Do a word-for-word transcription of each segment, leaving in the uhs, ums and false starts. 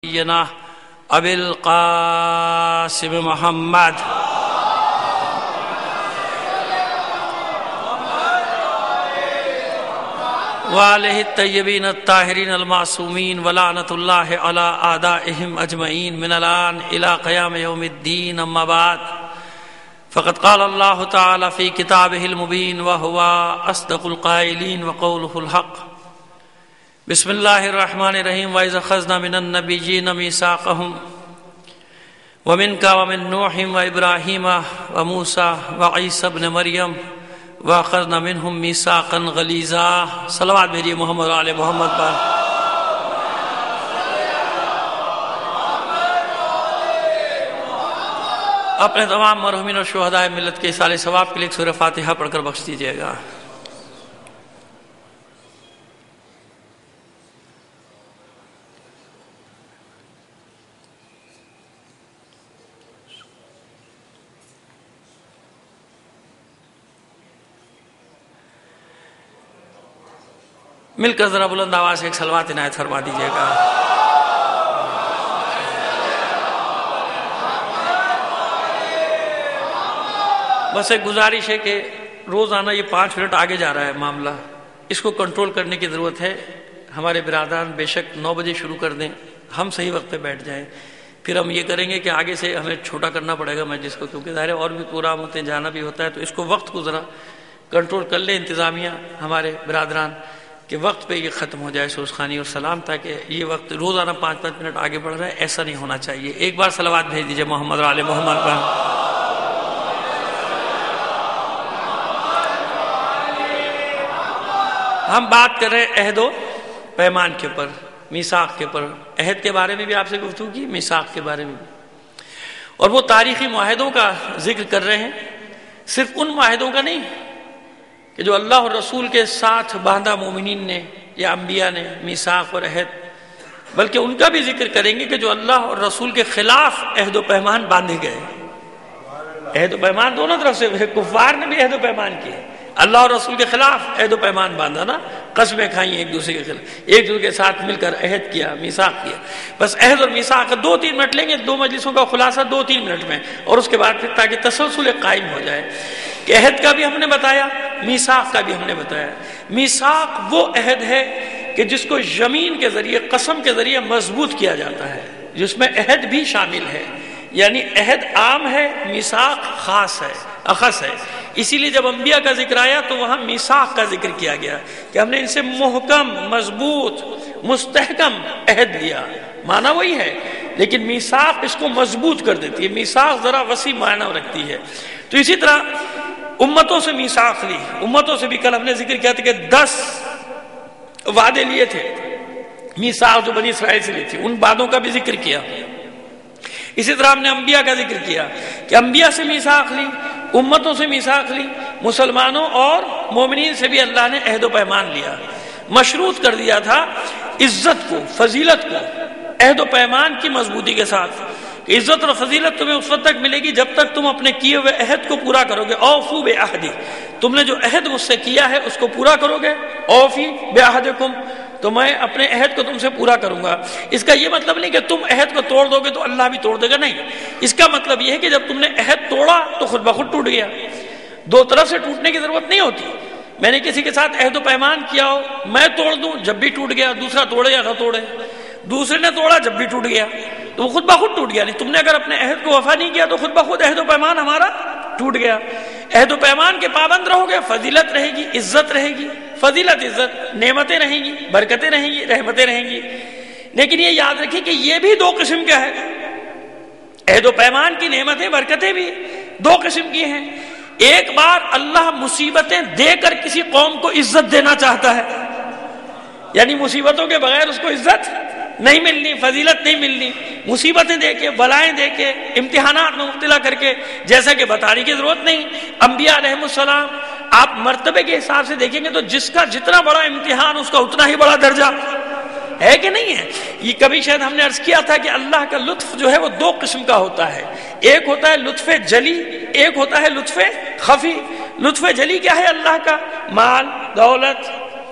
سيدنا أبي القاسم محمد وآلہ الطیبین الطاہرین المعصومین ولعنۃ اللہ علی اعدائہم اجمعین من الآن الی قیام یوم الدین اما بعد فقد قال اللہ تعالی فی کتابہ المبین وہو اصدق القائلین وقولہ الحق بسم اللہ الرحمن الرحیم وَإِذْ أَخَذْنَا مِنَ النَّبِيِّينَ مِيثَاقَهُمْ وَمِنْكَ وَمِنْ نُوحٍ وَإِبْرَاهِيمَ وَمُوسَى وَعِيسَى ابْنِ مَرْيَمَ وَأَخَذْنَا مِنْهُمْ مِيثَاقًا غَلِيظًا صلوات بھیجیے محمد وعلی محمد پر۔ اپنے تمام مرحومین اور شہداء ملت کے اصالِ ثواب کے لیے سورہ فاتحہ پڑھ کر بخش دیجیے گا۔ مل کر ذرا بلند آواز سے ایک صلوات عنایت فرما دیجیے گا۔ بس ایک گزارش ہے کہ روزانہ یہ پانچ منٹ آگے جا رہا ہے معاملہ، اس کو کنٹرول کرنے کی ضرورت ہے۔ ہمارے برادران بے شک نو بجے شروع کر دیں، ہم صحیح وقت پہ بیٹھ جائیں، پھر ہم یہ کریں گے کہ آگے سے ہمیں چھوٹا کرنا پڑے گا مجلس کو، کیونکہ ظاہر ہے اور بھی پروگرام ہوتے ہیں، جانا بھی ہوتا ہے، تو اس کو وقت کو ذرا کنٹرول کر لیں انتظامیہ ہمارے برادران کہ وقت پہ یہ ختم ہو جائے سوز خوانی اور سلام، تاکہ یہ وقت روزانہ پانچ پانچ منٹ آگے بڑھ رہا ہے، ایسا نہیں ہونا چاہیے۔ ایک بار صلوات بھیج دیجئے محمد وعلی محمد پر۔ ہم بات کر رہے ہیں عہد و پیمان کے اوپر، میثاق کے اوپر۔ عہد کے بارے میں بھی آپ سے گفتگو کی، میثاق کے بارے میں بھی، اور وہ تاریخی معاہدوں کا ذکر کر رہے ہیں، صرف ان معاہدوں کا نہیں کہ جو اللہ اور رسول کے ساتھ باندھا مومنین نے یا انبیاء نے میثاق اور عہد، بلکہ ان کا بھی ذکر کریں گے کہ جو اللہ اور رسول کے خلاف عہد و پیمان باندھے گئے۔ عہد و پیمان دونوں طرف سے، کفار نے بھی عہد و پیمان کیے، اللہ اور رسول کے خلاف عہد و پیمان باندھا نا، قسمیں کھائیں ایک دوسرے کے خلاف، ایک دوسرے کے ساتھ مل کر عہد کیا، میثاق کیا۔ بس عہد اور میثاق دو تین منٹ لیں گے، دو مجلسوں کا خلاصہ دو تین منٹ میں، اور اس کے بعد پھر تاکہ تسلسل قائم ہو جائے کہ عہد کا بھی ہم نے بتایا، میثاق کا بھی ہم نے بتایا۔ میثاق وہ عہد ہے کہ جس کو یمین کے ذریعے، قسم کے ذریعے مضبوط کیا جاتا ہے، جس میں عہد بھی شامل ہے، یعنی عہد عام ہے، میثاق خاص ہے، اخص ہے۔ اسی لیے جب انبیاء کا ذکر آیا تو وہاں میثاق کا ذکر کیا گیا کہ ہم نے ان سے محکم، مضبوط، مستحکم عہد لیا، معنی وہی ہے، لیکن میثاق اس کو مضبوط کر دیتی ہے۔ میثاق ذرا وسیع معنی رکھتی ہے۔ تو اسی طرح امتوں سے میثاق لی، امتوں سے بھی کل ہم نے ذکر کیا تھا کہ دس وعدے لیے تھے، میثاق جو بنی اسرائیل سے لی تھی، ان وعدوں کا بھی ذکر کیا۔ اسی طرح ہم نے انبیاء کا ذکر کیا کہ انبیاء سے میثاق لی، امتوں سے میثاق لی، مسلمانوں اور مومنین سے بھی اللہ نے عہد و پیمان لیا، مشروط کر دیا تھا عزت کو، فضیلت کو، عہد و پیمان کی مضبوطی کے ساتھ۔ عزت اور فضیلت تمہیں اس وقت تک ملے گی جب تک تم اپنے کیے ہوئے عہد کو پورا کرو گے۔ اوفو بعہدی، تم نے جو عہد مجھ سے کیا ہے اس کو پورا کرو گے۔ اوفی بعہدکم، تو میں اپنے عہد کو تم سے پورا کروں گا۔ اس کا یہ مطلب نہیں کہ تم عہد کو توڑ دو گے تو اللہ بھی توڑ دے گا، نہیں۔ اس کا مطلب یہ ہے کہ جب تم نے عہد توڑا تو خود بخود ٹوٹ گیا، دو طرف سے ٹوٹنے کی ضرورت نہیں ہوتی۔ میں نے کسی کے ساتھ عہد و پیمان کیا ہو، میں توڑ دوں جب بھی ٹوٹ گیا، دوسرا توڑے یا نہ توڑے، دوسرے نے توڑا جب بھی ٹوٹ گیا تو وہ خود بخود ٹوٹ گیا۔ نہیں، تم نے اگر اپنے عہد کو وفا نہیں کیا تو خود بخود عہد و پیمان ہمارا ٹوٹ گیا۔ عہد و پیمان کے پابند رہو گے، فضیلت رہے گی، عزت رہے گی، فضیلت، عزت، نعمتیں رہیں گی، برکتیں رہیں گی، رحمتیں رہیں گی۔ لیکن یہ یاد رکھیں کہ یہ بھی دو قسم کا ہے، عہد و پیمان کی نعمتیں، برکتیں بھی دو قسم کی ہیں۔ ایک بار اللہ مصیبتیں دے کر کسی قوم کو عزت دینا چاہتا ہے، یعنی مصیبتوں کے بغیر اس کو عزت نہیں ملنی، فضیلت نہیں ملنی، مصیبتیں دے کے، بلائیں دے کے، امتحانات میں مبتلا کر کے، جیسا کہ بتانے کی ضرورت نہیں۔ انبیاء علیہ السلام آپ مرتبے کے حساب سے دیکھیں گے تو جس کا جتنا بڑا امتحان اس کا اتنا ہی بڑا درجہ ہے کہ نہیں ہے؟ یہ کبھی شاید ہم نے عرض کیا تھا کہ اللہ کا لطف جو ہے وہ دو قسم کا ہوتا ہے، ایک ہوتا ہے لطف جلی، ایک ہوتا ہے لطف خفی۔ لطف جلی کیا ہے؟ اللہ کا مال، دولت،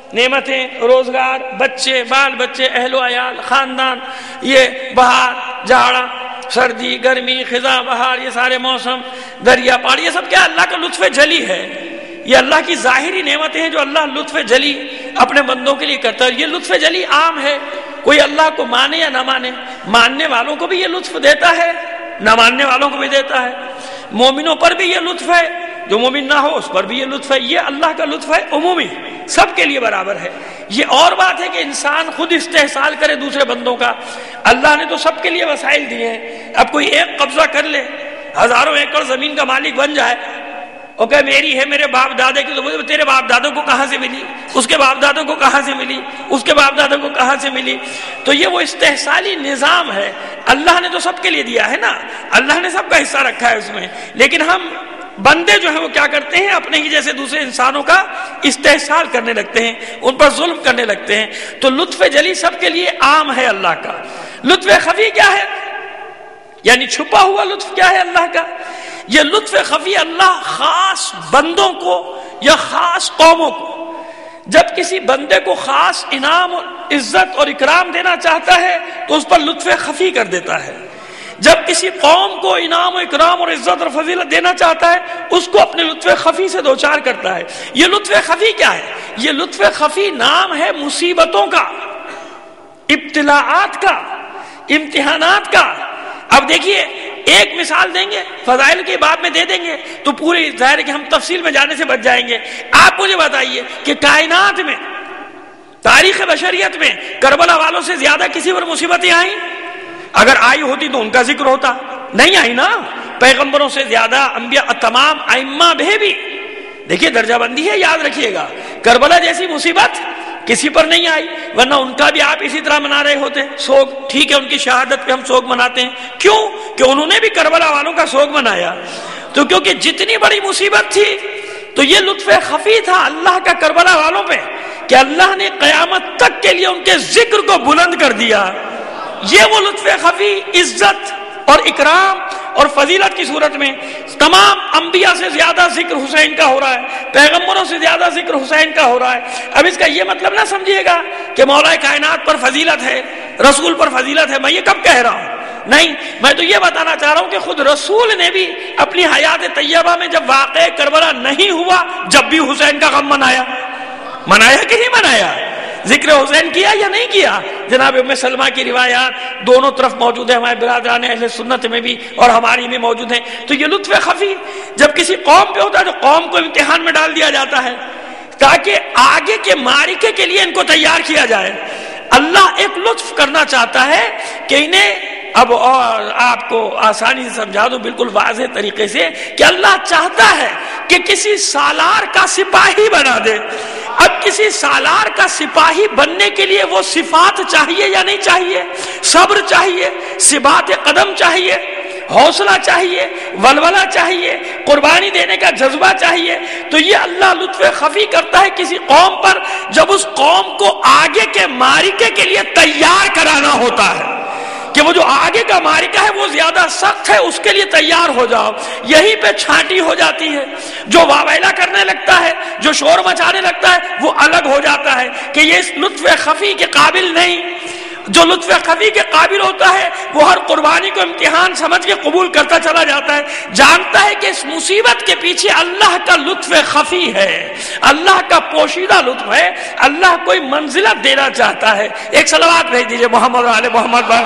نعمتیں، روزگار، بچے، بال بچے، اہل و عیال، خاندان، یہ بہار، جاڑا، سردی، گرمی، خزاں، بہار، یہ سارے موسم، دریا، پہاڑ، یہ سب کیا اللہ کا لطف جلی ہے. یہ اللہ کی ظاہری نعمتیں ہیں جو اللہ لطف جلی اپنے بندوں کے لیے کرتا ہے. یہ لطف جلی عام ہے، کوئی اللہ کو مانے یا نہ مانے، ماننے والوں کو بھی یہ لطف دیتا ہے، نہ ماننے والوں کو بھی دیتا ہے. مومنوں پر بھی یہ لطف ہے، جو مومن نہ ہو اس پر بھی یہ لطف ہے. یہ اللہ کا لطف ہے عمومی، سب کے لیے برابر ہے. یہ اور بات ہے کہ انسان خود استحصال کرے دوسرے بندوں کا. اللہ نے تو سب کے لیے وسائل دیے ہیں. اب کوئی ایک قبضہ کر لے، ہزاروں ایکڑ زمین کا مالک بن جائے اور کہ میری ہے، میرے باپ دادے کی، تو تیرے باپ دادوں کو کہاں سے ملی، اس کے باپ دادوں کو کہاں سے ملی، اس کے باپ دادوں کو کہاں سے ملی. تو یہ وہ استحصالی نظام ہے. اللہ نے تو سب کے لیے دیا ہے نا، اللہ نے سب کا حصہ رکھا ہے اس میں. لیکن ہم بندے جو ہیں وہ کیا کرتے ہیں، اپنے ہی جیسے دوسرے انسانوں کا استحصال کرنے لگتے ہیں، ان پر ظلم کرنے لگتے ہیں. تو لطف جلی سب کے لیے عام ہے اللہ کا. لطف خفی کیا ہے، یعنی چھپا ہوا لطف کیا ہے اللہ کا؟ یہ لطف خفی اللہ خاص بندوں کو یا خاص قوموں کو، جب کسی بندے کو خاص انعام عزت اور اکرام دینا چاہتا ہے تو اس پر لطف خفی کر دیتا ہے. جب کسی قوم کو انعام و اکرام اور عزت اور فضیلت دینا چاہتا ہے اس کو اپنے لطف خفی سے دوچار کرتا ہے. یہ لطف خفی کیا ہے؟ یہ لطف خفی نام ہے مصیبتوں کا، ابتلاعات کا، امتحانات کا. اب دیکھیے ایک مثال دیں گے، فضائل کی بات میں دے دیں گے تو پوری ظاہر ہے کہ ہم تفصیل میں جانے سے بچ جائیں گے. آپ مجھے بتائیے کہ کائنات میں، تاریخ بشریت میں کربلا والوں سے زیادہ کسی پر مصیبتیں آئیں؟ اگر آئی ہوتی تو ان کا ذکر ہوتا، نہیں آئی نا. پیغمبروں سے زیادہ انبیاء، تمام ائمہ بھی بھی دیکھیے درجہ بندی ہے، یاد رکھیے گا. کربلا جیسی مصیبت کسی پر نہیں آئی، ورنہ ان کا بھی آپ اسی طرح منا رہے ہوتے سوگ. ٹھیک ہے ان کی شہادت پہ ہم سوگ مناتے ہیں، کیوں کہ انہوں نے بھی کربلا والوں کا سوگ منایا. تو کیونکہ جتنی بڑی مصیبت تھی تو یہ لطف خفی تھا اللہ کا کربلا والوں پہ کہ اللہ نے قیامت تک کے لیے ان کے ذکر کو بلند کر دیا. یہ وہ لطف خفی عزت اور اکرام اور فضیلت کی صورت میں تمام انبیاء سے زیادہ ذکر حسین کا ہو رہا ہے، پیغمبروں سے زیادہ ذکر حسین کا ہو رہا ہے. اب اس کا یہ مطلب نہ سمجھیے گا کہ مولا کائنات پر فضیلت ہے، رسول پر فضیلت ہے. میں یہ کب کہہ رہا ہوں؟ نہیں، میں تو یہ بتانا چاہ رہا ہوں کہ خود رسول نے بھی اپنی حیات طیبہ میں جب واقع کربلا نہیں ہوا جب بھی حسین کا غم منایا. منایا کہ نہیں منایا؟ ذکر حسین کیا یا نہیں کیا؟ جناب ام سلمہ کی روایات دونوں طرف موجود ہیں، ہمارے برادران اہل سنت میں بھی اور ہماری میں موجود ہیں. تو یہ لطف خفی جب کسی قوم پہ ہوتا ہے تو قوم کو امتحان میں ڈال دیا جاتا ہے تاکہ آگے کے معرکے کے لیے ان کو تیار کیا جائے. اللہ ایک لطف کرنا چاہتا ہے کہ انہیں، اب اور آپ کو آسانی سے سمجھا دوں بالکل واضح طریقے سے، کہ اللہ چاہتا ہے کہ کسی سالار کا سپاہی بنا دے. اب کسی سالار کا سپاہی بننے کے لیے وہ صفات چاہیے یا نہیں چاہیے؟ صبر چاہیے، ثبات قدم چاہیے، حوصلہ چاہیے، ولولہ چاہیے، قربانی دینے کا جذبہ چاہیے. تو یہ اللہ لطف خفی کرتا ہے کسی قوم پر جب اس قوم کو آگے کے معرکے کے لیے تیار کرانا ہوتا ہے کہ وہ جو آگے کا معرکہ ہے وہ زیادہ سخت ہے، اس کے لیے تیار ہو جاؤ. یہیں پہ چھانٹی ہو جاتی ہے. جو واویلا کرنے لگتا ہے، جو شور مچانے لگتا ہے، وہ الگ ہو جاتا ہے کہ یہ اس لطف خفی کے قابل نہیں. جو لطف خفی کے قابل ہوتا ہے وہ ہر قربانی کو امتحان سمجھ کے قبول کرتا چلا جاتا ہے، جانتا ہے کہ اس مصیبت کے پیچھے اللہ کا لطف خفی ہے، اللہ کا پوشیدہ لطف ہے، اللہ کوئی منزلت دینا چاہتا ہے. ایک صلوات بھیج دیجئے محمد و آل محمد پر.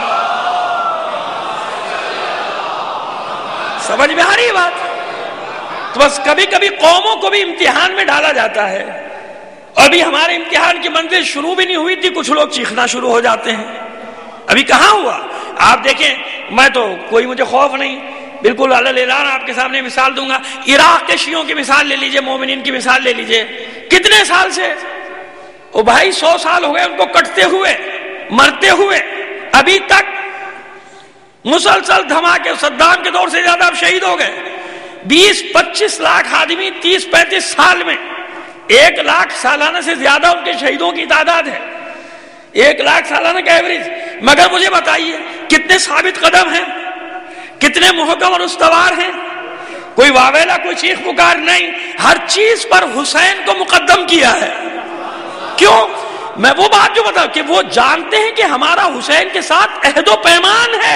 سمجھ میں آ رہی ہے بات؟ تو بس کبھی کبھی قوموں کو بھی امتحان میں ڈالا جاتا ہے. ابھی ہمارے امتحان کی منزل شروع بھی نہیں ہوئی تھی کچھ لوگ چیخنا شروع ہو جاتے ہیں. ابھی کہاں ہوا؟ آپ دیکھیں، میں تو کوئی مجھے خوف نہیں، بالکل علی الاعلان آپ کے سامنے مثال دوں گا. عراق کے شیعوں کی مثال لے لیجئے، مومنین کی مثال لے لیجئے. کتنے سال سے او بھائی سو سال ہو گئے ان کو کٹتے ہوئے، مرتے ہوئے. ابھی تک مسلسل دھماکے، صدام کے دور سے زیادہ اب شہید ہو گئے. بیس پچیس لاکھ آدمی تیس پینتیس سال میں، ایک لاکھ سالانہ سے زیادہ ان کے شہیدوں کی تعداد ہے، ایک لاکھ سالانہ کا ایوریج. مگر مجھے بتائیے کتنے ثابت قدم ہیں، کتنے محکم اور استوار ہیں؟ کوئی واویلا، کوئی چیخ پکار نہیں. ہر چیز پر حسین کو مقدم کیا ہے. کیوں؟ میں وہ بات جو بتا کہ وہ جانتے ہیں کہ ہمارا حسین کے ساتھ عہد و پیمان ہے.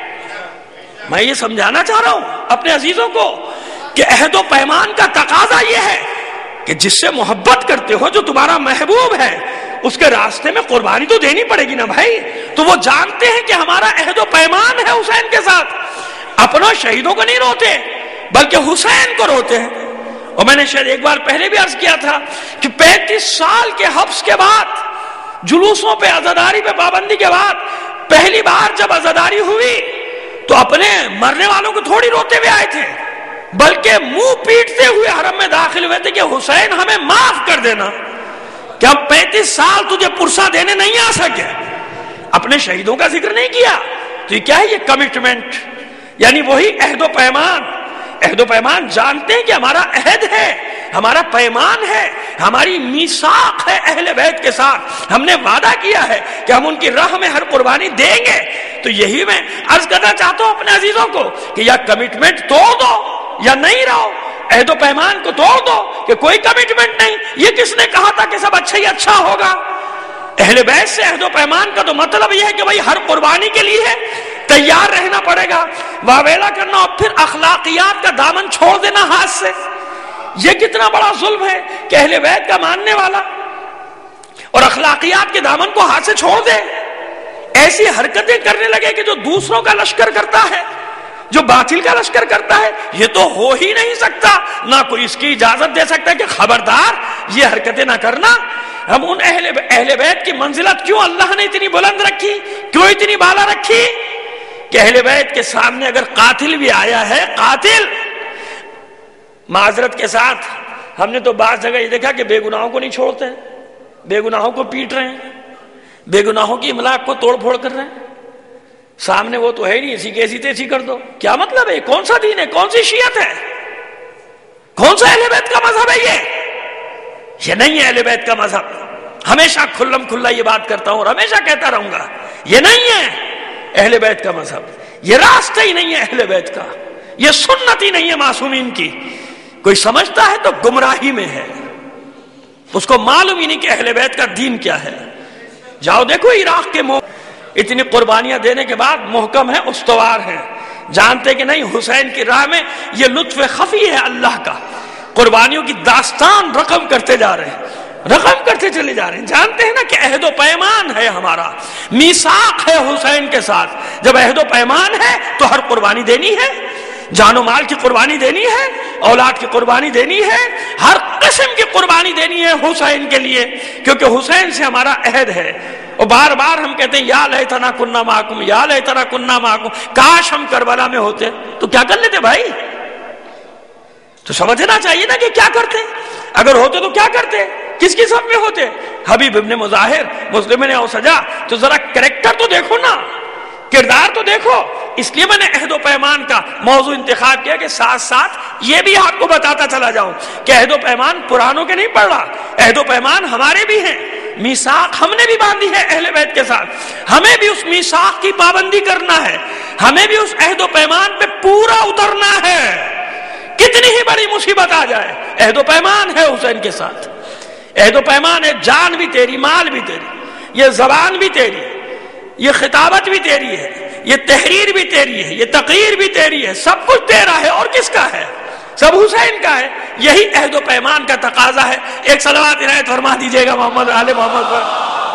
میں یہ سمجھانا چاہ رہا ہوں اپنے عزیزوں کو کہ عہد و پیمان کا تقاضا یہ ہے کہ جس سے محبت کرتے ہو، جو تمہارا محبوب ہے، اس کے راستے میں قربانی تو دینی پڑے گی نا بھائی. تو وہ جانتے ہیں کہ ہمارا عہد و پیمان ہے حسین کے ساتھ. اپنوں شہیدوں کو نہیں روتے بلکہ حسین کو روتے ہیں. اور میں نے شاید ایک بار پہلے بھی عرض کیا تھا کہ پینتیس سال کے حبس کے بعد، جلوسوں پہ عزاداری پہ پابندی کے بعد، پہلی بار جب عزاداری ہوئی تو اپنے مرنے والوں کو تھوڑی روتے ہوئے آئے تھے، بلکہ منہ پیٹتے ہوئے حرم میں داخل ہوئے تھے کہ حسین ہمیں معاف کر دینا کہ ہم پینتیس سال تجھے پرسہ دینے نہیں آ سکے. اپنے شہیدوں کا ذکر نہیں کیا. تو یہ کیا ہے؟ یہ کمٹمنٹ، یعنی وہی عہد و پیمان. عہد و پیمان جانتے ہیں کہ ہمارا عہد ہے، ہمارا پیمان ہے، ہماری میثاق ہے اہل بیت کے ساتھ. ہم نے وعدہ کیا ہے کہ ہم ان کی راہ میں ہر قربانی دیں گے. تو یہی میں عرض کرنا چاہتا ہوں اپنے عزیزوں کو کہ یا کمٹمنٹ توڑ دو یا نہیں رہو. عہد و پیمان کو توڑ دو کہ کوئی کمٹمنٹ نہیں. یہ کس نے کہا تھا کہ سب اچھا ہی اچھا ہوگا؟ اہل بیت سے عہد و پیمان کا تو مطلب یہ ہے کہ بھائی ہر قربانی کے لیے تیار رہنا پڑے گا، واویلا کرنا اور پھر اخلاقیات کا دامن چھوڑ دینا ہاتھ سے. یہ کتنا بڑا ظلم ہے کہ اہل بیت کا ماننے والا اور اخلاقیات کے دامن کو ہاتھ سے چھوڑ دے، ایسی حرکتیں کرنے لگے کہ جو دوسروں کا لشکر کرتا ہے، جو باطل کا لشکر کرتا ہے. یہ تو ہو ہی نہیں سکتا. نہ کوئی اس کی اجازت دے سکتا ہے کہ خبردار یہ حرکتیں نہ کرنا. ہم ان اہل اہل بیت کی منزلت کیوں اللہ نے اتنی بلند رکھی، کیوں اتنی بالا رکھی کہ اہل بیت کے سامنے اگر قاتل بھی آیا ہے، قاتل معذرت کے ساتھ، ہم نے تو بعض جگہ یہ دیکھا کہ بے گناہوں کو نہیں چھوڑتے ہیں، بے گناہوں کو پیٹ رہے ہیں، بے گناہوں کی املاک کو توڑ پھوڑ کر رہے ہیں. سامنے وہ تو ہے نہیں، اسی کیسی تیسی کر دو. کیا مطلب ہے؟ کون سا دین ہے؟ کون سی شیعت ہے؟ کون سا اہل بیت کا مذہب ہے؟ یہ یہ نہیں ہے اہل بیت کا مذہب. ہمیشہ کھلم کھلا یہ بات کرتا ہوں اور ہمیشہ کہتا رہوں گا، یہ نہیں ہے اہل بیت کا مذہب. یہ راستہ ہی نہیں ہے اہل بیت کا، یہ سنت ہی نہیں ہے معصومین کی. کوئی سمجھتا ہے تو گمراہی میں ہے، اس کو معلوم ہی نہیں کہ اہل بیت کا دین کیا ہے. جاؤ دیکھو عراق کے مو اتنی قربانیاں دینے کے بعد محکم ہے، استوار ہے، جانتے کہ نہیں حسین کی راہ میں یہ لطف خفی ہے اللہ کا. قربانیوں کی داستان رقم کرتے جا رہے ہیں، رقم کرتے چلے جا رہے ہیں. جانتے ہیں نا کہ عہد و پیمان ہے ہمارا، میثاق ہے حسین کے ساتھ. جب عہد و پیمان ہے تو ہر قربانی دینی ہے، جان و مال کی قربانی دینی ہے، اولاد کی قربانی دینی ہے، ہر قسم کی قربانی دینی ہے حسین کے لیے، کیونکہ حسین سے ہمارا عہد ہے. اور بار بار ہم کہتے ہیں یا لیتنا کننا معکم، یا لیتنا کننا معکم، کاش ہم کربلا میں ہوتے تو کیا کر لیتے بھائی؟ تو سمجھنا چاہیے نا کہ کیا کرتے. اگر ہوتے تو کیا کرتے؟ کس کی صف میں ہوتے؟ حبیب ابن مظاہر، مسلم نے اوسجا. تو ذرا کریکٹر تو دیکھو نا، کردار تو دیکھو. اس لیے میں نے عہد و پیمان کا موضوع انتخاب کیا کہ ساتھ ساتھ یہ بھی آپ کو بتاتا چلا جاؤں کہ عہد و پیمان پرانوں کے نہیں پڑھ رہا، عہد و پیمان ہمارے بھی ہیں. میثاق ہم نے بھی باندھی ہے اہل بیت کے ساتھ، ہمیں بھی اس میثاق کی پابندی کرنا ہے، ہمیں بھی اس عہد و پیمان پہ پورا اترنا ہے. کتنی ہی بڑی مصیبت آ جائے، عہد و پیمان ہے حسین کے ساتھ. عہد و پیمان ہے، جان بھی تیری، مال بھی تیری، یہ زبان بھی تیری، یہ خطابت بھی تیری ہے، یہ تحریر بھی تیری ہے، یہ تقریر بھی تیری ہے، سب کچھ تیرا ہے. اور کس کا ہے؟ سب حسین کا ہے. یہی عہد و پیمان کا تقاضا ہے. ایک صلوات عنایت فرما دیجئے گا محمد آل محمد پر.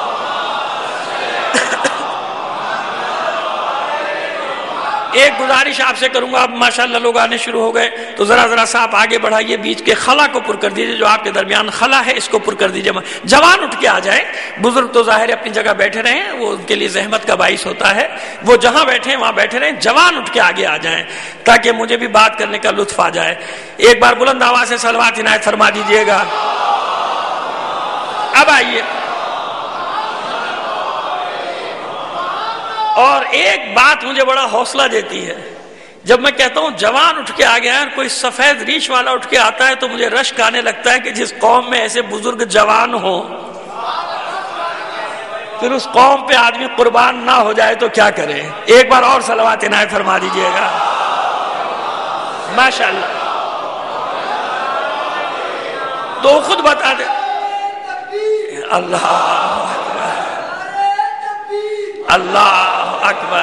ایک گزارش آپ سے کروں گا، اب ماشاءاللہ لوگ آنے شروع ہو گئے تو ذرا ذرا سا آپ آگے بڑھائیے، بیچ کے خلا کو پر کر دیجئے، جو آپ کے درمیان خلا ہے اس کو پر کر دیجئے. جوان اٹھ کے آ جائیں، بزرگ تو ظاہر ہے اپنی جگہ بیٹھے رہیں، وہ ان کے لیے زحمت کا باعث ہوتا ہے، وہ جہاں بیٹھے ہیں وہاں بیٹھے رہیں. جوان اٹھ کے آگے آ جائیں تاکہ مجھے بھی بات کرنے کا لطف آ جائے. ایک بار بلند آواز سے صلوات عنایت فرما دیجئے گا. اب آئیے. اور ایک بات مجھے بڑا حوصلہ دیتی ہے، جب میں کہتا ہوں جوان اٹھ کے آ گیا ہے، کوئی سفید ریش والا اٹھ کے آتا ہے تو مجھے رشک آنے لگتا ہے کہ جس قوم میں ایسے بزرگ جوان ہوں، پھر اس قوم پہ آدمی قربان نہ ہو جائے تو کیا کرے. ایک بار اور صلوات عنایت فرما دیجئے گا. ماشاءاللہ. تو خود بتا دے. اللہ اللہ اکبر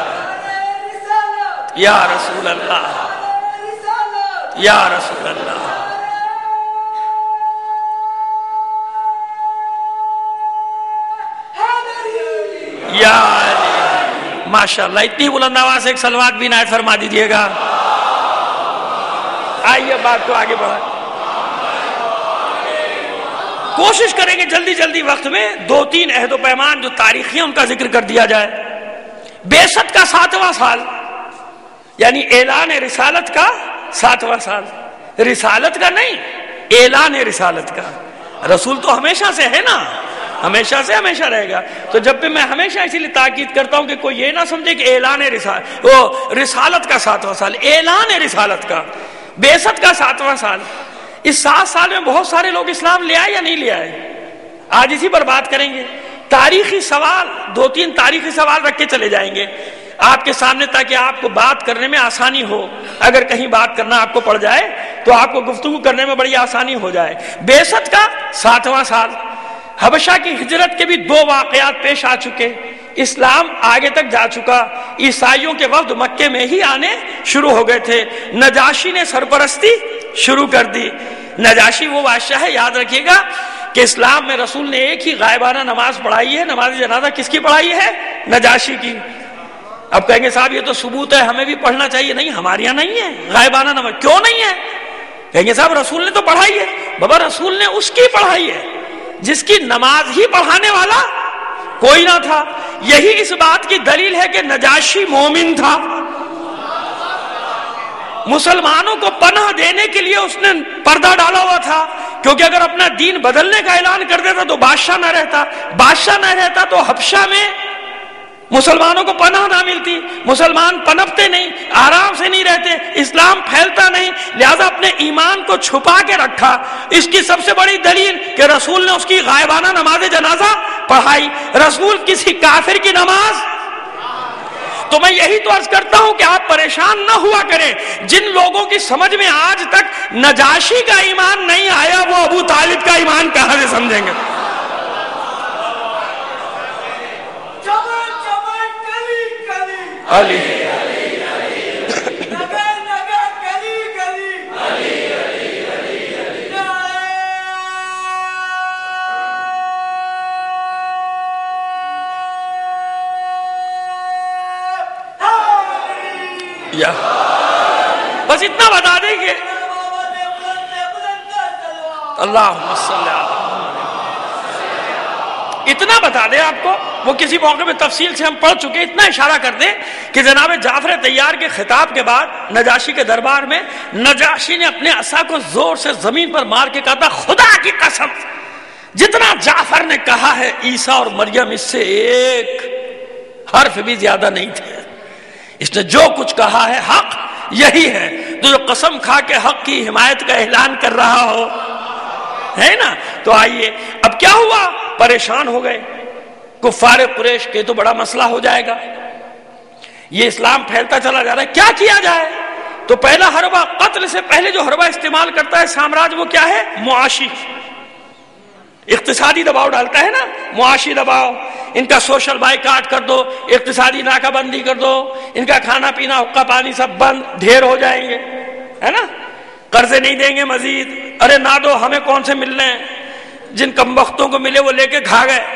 یا رسول اللہ یا رسول اللہ. یا علی ماشاءاللہ. اتنی بلند آواز سے ایک صلوات بھی عنایت فرما دیجئے گا. آئیے بات کو آگے بڑھا. کوشش کریں گے جلدی جلدی وقت میں دو تین عہد و پیمان جو تاریخی ہیں ان کا ذکر کر دیا جائے. بعثت کا ساتواں سال یعنی اعلان رسالت کا ساتواں سال. رسالت کا نہیں، اعلان رسالت کا. رسول تو ہمیشہ سے ہے نا، ہمیشہ سے ہمیشہ رہے گا. تو جب بھی میں ہمیشہ اسی لیے تاکید کرتا ہوں کہ کوئی یہ نہ سمجھے کہ اعلان رسالت وہ رسالت کا ساتواں سال، اعلان رسالت کا، بعثت کا ساتواں سال. اس سات سال میں بہت سارے لوگ اسلام لے آئے یا نہیں لے آئے، آج اسی پر بات کریں گے. تاریخی سوال دو تین تاریخی سوال رکھ کے چلے جائیں گے آپ کے سامنے تاکہ آپ کو بات کرنے میں آسانی ہو. اگر کہیں بات کرنا آپ کو پڑ جائے تو آپ کو گفتگو کرنے میں بڑی آسانی ہو جائے. بعثت کا ساتواں سال. حبشہ کی ہجرت کے بھی دو واقعات پیش آ چکے. اسلام آگے تک جا چکا. عیسائیوں کے وفد مکے میں ہی آنے شروع ہو گئے تھے. نجاشی نے سرپرستی شروع کر دی. نجاشی وہ بادشاہ ہے، یاد رکھیے گا، کہ اسلام میں رسول نے ایک ہی غائبانہ نماز پڑھائی ہے. نماز جنازہ کس کی پڑھائی ہے؟ نجاشی کی. اب کہیں گے صاحب یہ تو ثبوت ہے، ہمیں بھی پڑھنا چاہیے. نہیں، ہمارے یہاں نہیں ہے غائبانہ نماز. کیوں نہیں ہے؟ کہیں گے صاحب رسول نے تو پڑھائی ہے. بابا رسول نے اس کی پڑھائی ہے جس کی نماز ہی پڑھانے والا کوئی نہ تھا. یہی اس بات کی دلیل ہے کہ نجاشی مومن تھا. مسلمانوں کو پناہ دینے کے لیے اس نے پردہ ڈالا ہوا تھا، کیونکہ اگر اپنا دین بدلنے کا اعلان کر دیتا تو بادشاہ نہ رہتا. بادشاہ نہ رہتا تو حبشہ میں مسلمانوں کو پناہ نہ ملتی. مسلمان پنپتے نہیں، آرام سے نہیں رہتے، اسلام پھیلتا نہیں. لہذا اپنے ایمان کو چھپا کے رکھا. اس کی سب سے بڑی دلیل کہ رسول نے اس کی غائبانہ نماز جنازہ پڑھائی. رسول کسی کافر کی نماز. تو میں یہی تو عرض کرتا ہوں کہ آپ پریشان نہ ہوا کریں. جن لوگوں کی سمجھ میں آج تک نجاشی کا ایمان نہیں آیا وہ ابو طالب کا ایمان کہاں سے سمجھیں گے؟ علی یا بس اتنا بتا دیں کہ اللہم صلی اللہ، اتنا بتا دیں آپ کو. وہ کسی موقع میں تفصیل سے ہم پڑھ چکے. اتنا اشارہ کر دیں کہ جناب جعفر طیار کے خطاب کے بعد نجاشی کے دربار میں نجاشی نے اپنے عصا کو زور سے زمین پر مار کے کہا تھا خدا کی قسم جتنا جعفر نے کہا ہے عیسیٰ اور مریم اس سے ایک حرف بھی زیادہ نہیں تھے. اس نے جو کچھ کہا ہے حق یہی ہے. تو جو قسم کھا کے حق کی حمایت کا اعلان کر رہا ہو ہے نا. تو آئیے اب کیا ہوا، پریشان ہو گئے کفار قریش کے. تو بڑا مسئلہ ہو جائے گا، یہ اسلام پھیلتا چلا جا رہا ہے، کیا کیا جائے. تو پہلا حربہ، قتل سے پہلے جو حربہ استعمال کرتا ہے سامراج وہ کیا ہے؟ معاشی، اقتصادی دباؤ ڈالتا ہے نا، معاشی دباؤ. ان کا سوشل بائیکاٹ کر دو، اقتصادی ناکہ بندی کر دو، ان کا کھانا پینا حقہ پانی سب بند، ڈھیر ہو جائیں گے ہے نا. قرضے نہیں دیں گے مزید، ارے نہ دو ہمیں کون سے ملنے ہیں، جن کم وقتوں کو ملے وہ لے کے کھا گئے.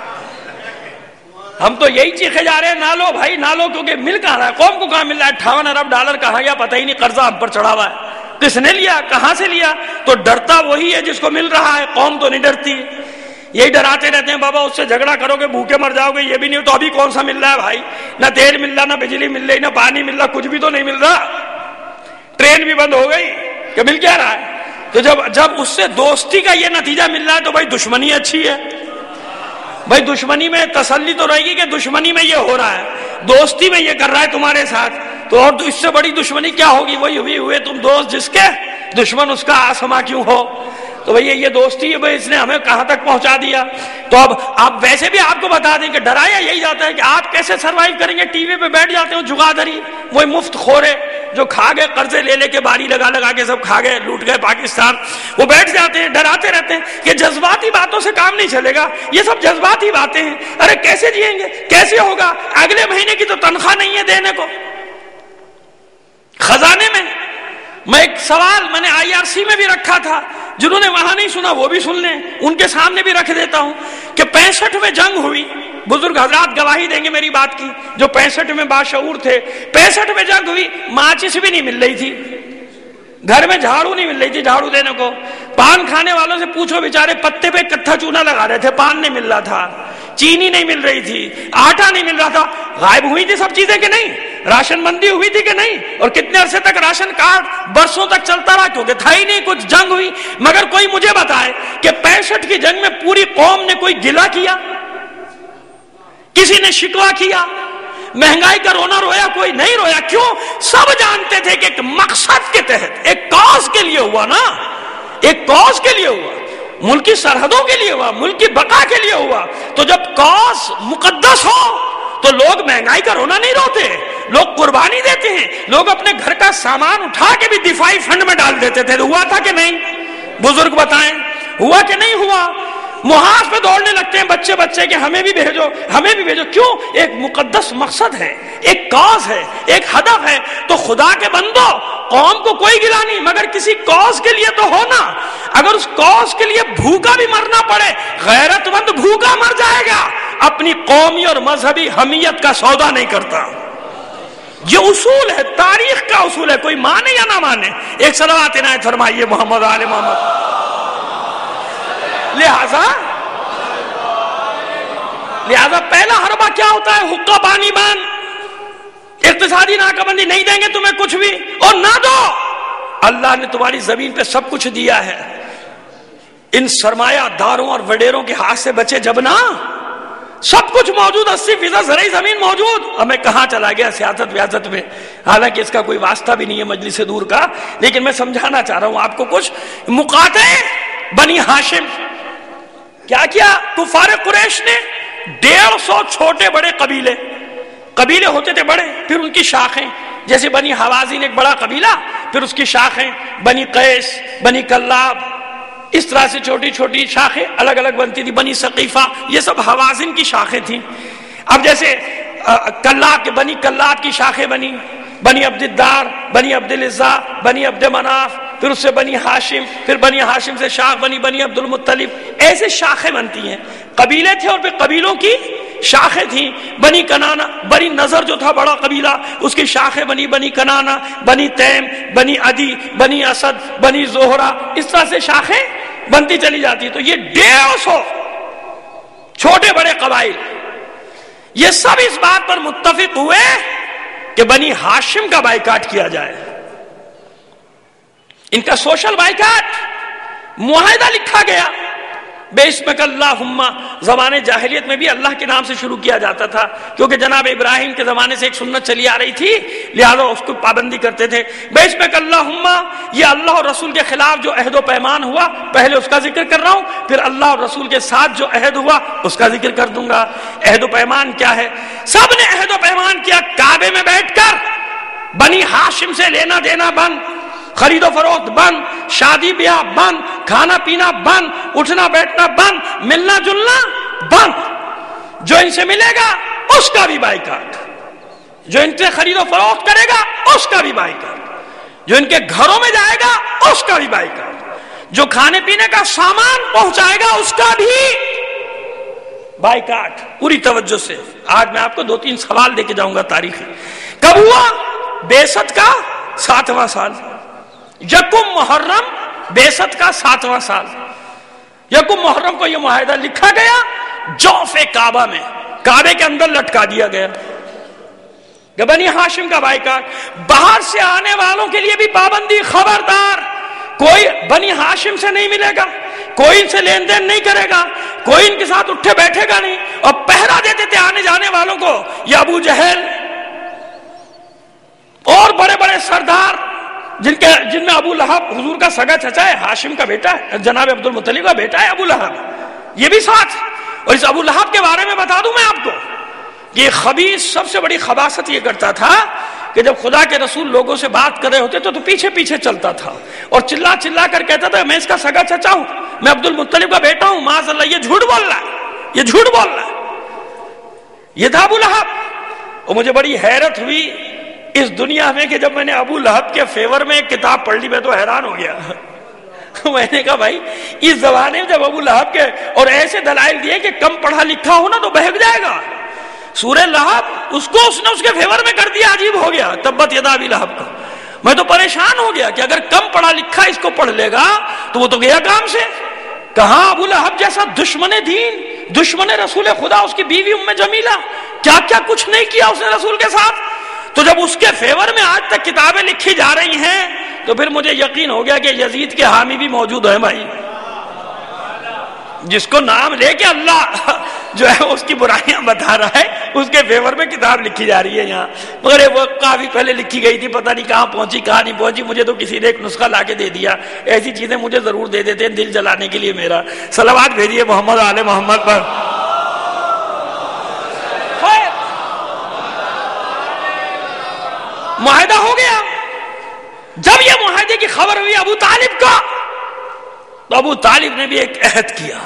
ہم تو یہی چیخے جا رہے ہیں نہ لو بھائی نہ لو، کیونکہ مل کہاں رہا ہے، قوم کو کہاں مل رہا ہے. اٹھاون ارب ڈالر کہاں گیا پتہ ہی نہیں، قرضہ ہم پر چڑھا ہوا ہے. کس نے لیا، کہاں سے لیا؟ تو ڈرتا وہی ہے جس کو مل رہا ہے، قوم تو نہیں ڈرتی. یہی ڈراتے رہتے ہیں بابا اس سے جھگڑا کرو گے بھوکے مر جاؤ گے، یہ بھی نہیں. تو ابھی کون سا مل رہا ہے بھائی؟ نہ تیل مل رہا، نہ بجلی مل رہی، نہ پانی مل رہا، کچھ بھی تو نہیں مل رہا. ٹرین بھی بند ہو گئی کہ مل کیا رہا ہے. تو جب جب اس سے دوستی کا یہ نتیجہ مل رہا ہے تو بھائی دشمنی اچھی ہے. بھائی دشمنی میں تسلی تو رہے گی کہ دشمنی میں یہ ہو رہا ہے، دوستی میں یہ کر رہا ہے تمہارے ساتھ، تو اور اس سے بڑی دشمنی کیا ہوگی؟ وہی ہوئی ہوئے تم دوست جس کے دشمن اس کا آسما کیوں ہو. تو بھئی یہ دوستی ہے، بھئی اس نے ہمیں کہاں تک پہنچا دیا. تو اب آپ ویسے بھی آپ کو بتا دیں کہ ڈرایا یہی جاتا ہے کہ آپ کیسے سروائیو کریں گے. ٹی وی پہ بیٹھ جاتے ہو جگادری، وہی مفت خورے جو کھا گئے قرضے لے لے کے باری لگا لگا کے سب کھا گئے, لوٹ گئے پاکستان, وہ بیٹھ جاتے ہیں ڈراتے رہتے ہیں کہ جذباتی باتوں سے کام نہیں چلے گا, یہ سب جذباتی باتیں ہیں, ارے کیسے جئیں گے, کیسے ہوگا, اگلے مہینے کی تو تنخواہ نہیں ہے دینے کو. خزانے میں میں ایک سوال میں نے آئی آر سی میں بھی رکھا تھا, جنہوں نے وہاں نہیں سنا وہ بھی سن لیں, ان کے سامنے بھی رکھ دیتا ہوں کہ پینسٹھ میں جنگ ہوئی, بزرگ حضرات گواہی دیں گے میری بات کی, جو پینسٹھ میں باشعور تھے, پینسٹھ میں جنگ ہوئی, ماچس بھی نہیں مل رہی تھی, گھر میں جھاڑو نہیں مل رہی تھی جھاڑو دینے کو, پان کھانے والوں سے پوچھو بیچارے پتے پہ کتھا چونا لگا رہے تھے, پان نہیں مل رہا تھا, چینی نہیں مل رہی تھی, آٹا نہیں مل رہا تھا. غائب ہوئی تھی سب چیزیں کہ نہیں, راشن بندی ہوئی تھی کہ نہیں, اور کتنے عرصے تک راشن کارڈ برسوں تک چلتا رہا, کیونکہ تھا ہی نہیں کچھ, جنگ ہوئی. مگر کوئی مجھے بتائے کہ پینسٹھ کی جنگ میں پوری قوم نے کوئی گلہ کیا, کسی نے شکوا کیا, مہنگائی کا رونا رویا کوئی نہیں رویا. کیوں؟ سب جانتے تھے کہ ایک مقصد کے تحت, ایک کاز کے لیے ہوا نا, ایک کاز کے لیے ہوا, ملک کی سرحدوں کے لیے ہوا, ملک کی بقا کے لیے ہوا. تو جب کاز مقدس ہو تو لوگ مہنگائی کا رونا نہیں روتے, لوگ قربانی دیتے ہیں, لوگ اپنے گھر کا سامان اٹھا کے بھی دفاعی فنڈ میں ڈال دیتے تھے. ہوا تھا کہ نہیں؟ بزرگ بتائیں, ہوا کہ نہیں ہوا؟ محاذ پہ دوڑنے لگتے ہیں بچے بچے کہ ہمیں بھی بھیجو, ہمیں بھی بھیجو. کیوں؟ ایک مقدس مقصد ہے, ایک کاز ہے, ایک ہدف ہے. تو خدا کے بندو, قوم کو کوئی گلا نہیں, مگر کسی کاز کے لیے تو ہونا. اگر اس کاز کے لیے بھوکا بھی مرنا پڑے, غیرت مند بھوکا مر جائے گا, اپنی قومی اور مذہبی حمیت کا سودا نہیں کرتا. یہ اصول ہے, تاریخ کا اصول ہے, کوئی مانے یا نہ مانے. ایک صلوات عنایت فرمائیے محمد آل محمد. لہذا لہذا پہلا حربہ کیا ہوتا ہے؟ حقہ پانی بان, اقتصادی ناکہ بندی, نہیں دیں گے تمہیں کچھ بھی, اور نہ دو. اللہ نے تمہاری زمین پہ سب کچھ دیا ہے, ان سرمایہ داروں اور وڈیروں کے ہاتھ سے بچے جب نہ, سب کچھ موجود, اسی فیصد زرعی زمین موجود. ہمیں کہاں چلا گیا سیاست ویاست میں, حالانکہ اس کا کوئی واسطہ بھی نہیں ہے مجلس دور کا, لیکن میں سمجھانا چاہ رہا ہوں آپ کو کچھ. مقاطعے بنی ہاشم کیا کیا؟ کفار قریش نے ڈیڑھ سو چھوٹے بڑے قبیلے, قبیلے ہوتے تھے بڑے, پھر ان کی شاخیں, جیسے بنی حوازن ایک بڑا قبیلہ, پھر اس کی شاخیں بنی قیس, بنی کلاب, اس طرح سے چھوٹی چھوٹی شاخیں الگ الگ بنتی تھی. بنی ثقیفہ, یہ سب حوازن کی شاخیں تھیں. اب جیسے کلاب کے بنی کلاب کی شاخیں بنی, بنی عبد الدار, بنی عبد العزا, بنی عبد مناف, پھر اس سے بنی ہاشم, پھر بنی ہاشم سے شاخ بنی بنی عبد المطلب. ایسے شاخیں بنتی ہیں, قبیلے تھے اور پھر قبیلوں کی شاخیں تھیں. بنی کنانا, بنی نظر جو تھا بڑا قبیلہ, اس کی شاخیں بنی بنی کنانا, بنی تیم, بنی عدی, بنی اسد, بنی زہرہ, اس طرح سے شاخیں بنتی چلی جاتی. تو یہ ڈیڑھ سو چھوٹے بڑے قبائل, یہ سب اس بات پر متفق ہوئے کہ بنی ہاشم کا بائیکاٹ کیا جائے, ان کا سوشل بائیکاٹ. معاہدہ لکھا گیا بے اسمک اللہم. زمانے جاہلیت میں بھی اللہ کے نام سے شروع کیا جاتا تھا, کیونکہ جناب ابراہیم کے زمانے سے ایک سنت چلی آ رہی تھی, لہذا اس کو پابندی کرتے تھے. بے اسمک اللہم, یہ اللہ اور رسول کے خلاف جو عہد و پیمان ہوا, پہلے اس کا ذکر کر رہا ہوں, پھر اللہ اور رسول کے ساتھ جو عہد ہوا اس کا ذکر کر دوں گا. عہد و پیمان کیا ہے؟ سب نے عہد و پیمان کیا کعبے میں بیٹھ کر, بنی ہاشم سے لینا دینا بند, خرید و فروخت بند, شادی بیاہ بند, کھانا پینا بند, اٹھنا بیٹھنا بند, ملنا جلنا بند. جو ان سے ملے گا اس کا بھی بائیکاٹ, جو ان سے خرید و فروخت کرے گا اس کا بھی بائیکاٹ, جو ان کے گھروں میں جائے گا اس کا بھی بائیکاٹ, جو کھانے پینے کا سامان پہنچائے گا اس کا بھی بائیکاٹ. پوری توجہ سے آج میں آپ کو دو تین سوال دے کے جاؤں گا تاریخی. کب ہوا؟ بعثت کا ساتواں سال, یکم محرم بعثت کا ساتواں سال. یکم محرم کو یہ معاہدہ لکھا گیا, جوف کعبہ میں, کعبے کے اندر لٹکا دیا گیا کہ بنی ہاشم کا بائیکاٹ. باہر سے آنے والوں کے لیے بھی پابندی, خبردار, کوئی بنی ہاشم سے نہیں ملے گا, کوئی ان سے لین دین نہیں کرے گا, کوئی ان کے ساتھ اٹھے بیٹھے گا نہیں. اور پہرا دیتے تھے آنے جانے والوں کو یہ ابو جہل اور بڑے بڑے سردار, جن کے جن میں ابو لہب حضور کا سگا چچا ہے, ہاشم کا بیٹا ہے, جناب عبد المطلب کا بیٹا ہے ابو لہب, یہ بھی ساتھ. اور اس ابو لہب کے بارے میں بتا دوں میں آپ کو, یہ خبیث سب سے بڑی خباثت یہ کرتا تھا کہ جب خدا کے رسول لوگوں سے بات کر رہے ہوتے تو, تو پیچھے پیچھے چلتا تھا اور چلا چلا کر کہتا تھا میں اس کا سگا چچا ہوں, میں عبد المطلب کا بیٹا ہوں, معاذ اللہ یہ جھوٹ بول رہا ہے, یہ جھوٹ بول رہا ہے. یہ تھا ابو لہب. اور مجھے بڑی حیرت ہوئی اس دنیا میں کہ جب میں نے ابو لہب کے فیور میں ایک کتاب پڑھ لی میں تو حیران ہو گیا. میں نے کہا بھائی اس زمانے میں جب ابو لہب کے اور ایسے دلائل دیے کہ کم پڑھا لکھا ہو نا تو بہک جائے گا, سورہ لہب اس کو اس نے اس کے فیور میں کر دیا. عجیب ہو گیا تبت یدا ابی لہب کا. میں تو پریشان ہو گیا کہ اگر کم پڑھا لکھا اس کو پڑھ لے گا تو وہ تو گیا کام سے. کہاں ابو لہب جیسا دشمن دین, دشمن رسول خدا, اس کی بیوی ام جمیلہ, کیا کیا کچھ نہیں کیا اس نے رسول کے ساتھ. تو جب اس کے فیور میں آج تک کتابیں لکھی جا رہی ہیں تو پھر مجھے یقین ہو گیا کہ یزید کے حامی بھی موجود ہیں بھائی, جس کو نام لے کے اللہ جو ہے اس کی برائیاں بتا رہا ہے, اس کے فیور میں کتاب لکھی جا رہی ہے یہاں. مگر وہ کافی پہلے لکھی گئی تھی, پتہ نہیں کہاں پہنچی کہاں نہیں پہنچی. مجھے تو کسی نے ایک نسخہ لا کے دے دیا. ایسی چیزیں مجھے ضرور دے دیتے ہیں دل جلانے کے لیے میرا. صلوات بھیجیے محمد آل محمد پر. معاہدہ ہو گیا. جب یہ معاہدے کی خبر ہوئی ابو طالب کا تو ابو طالب نے بھی ایک عہد کیا.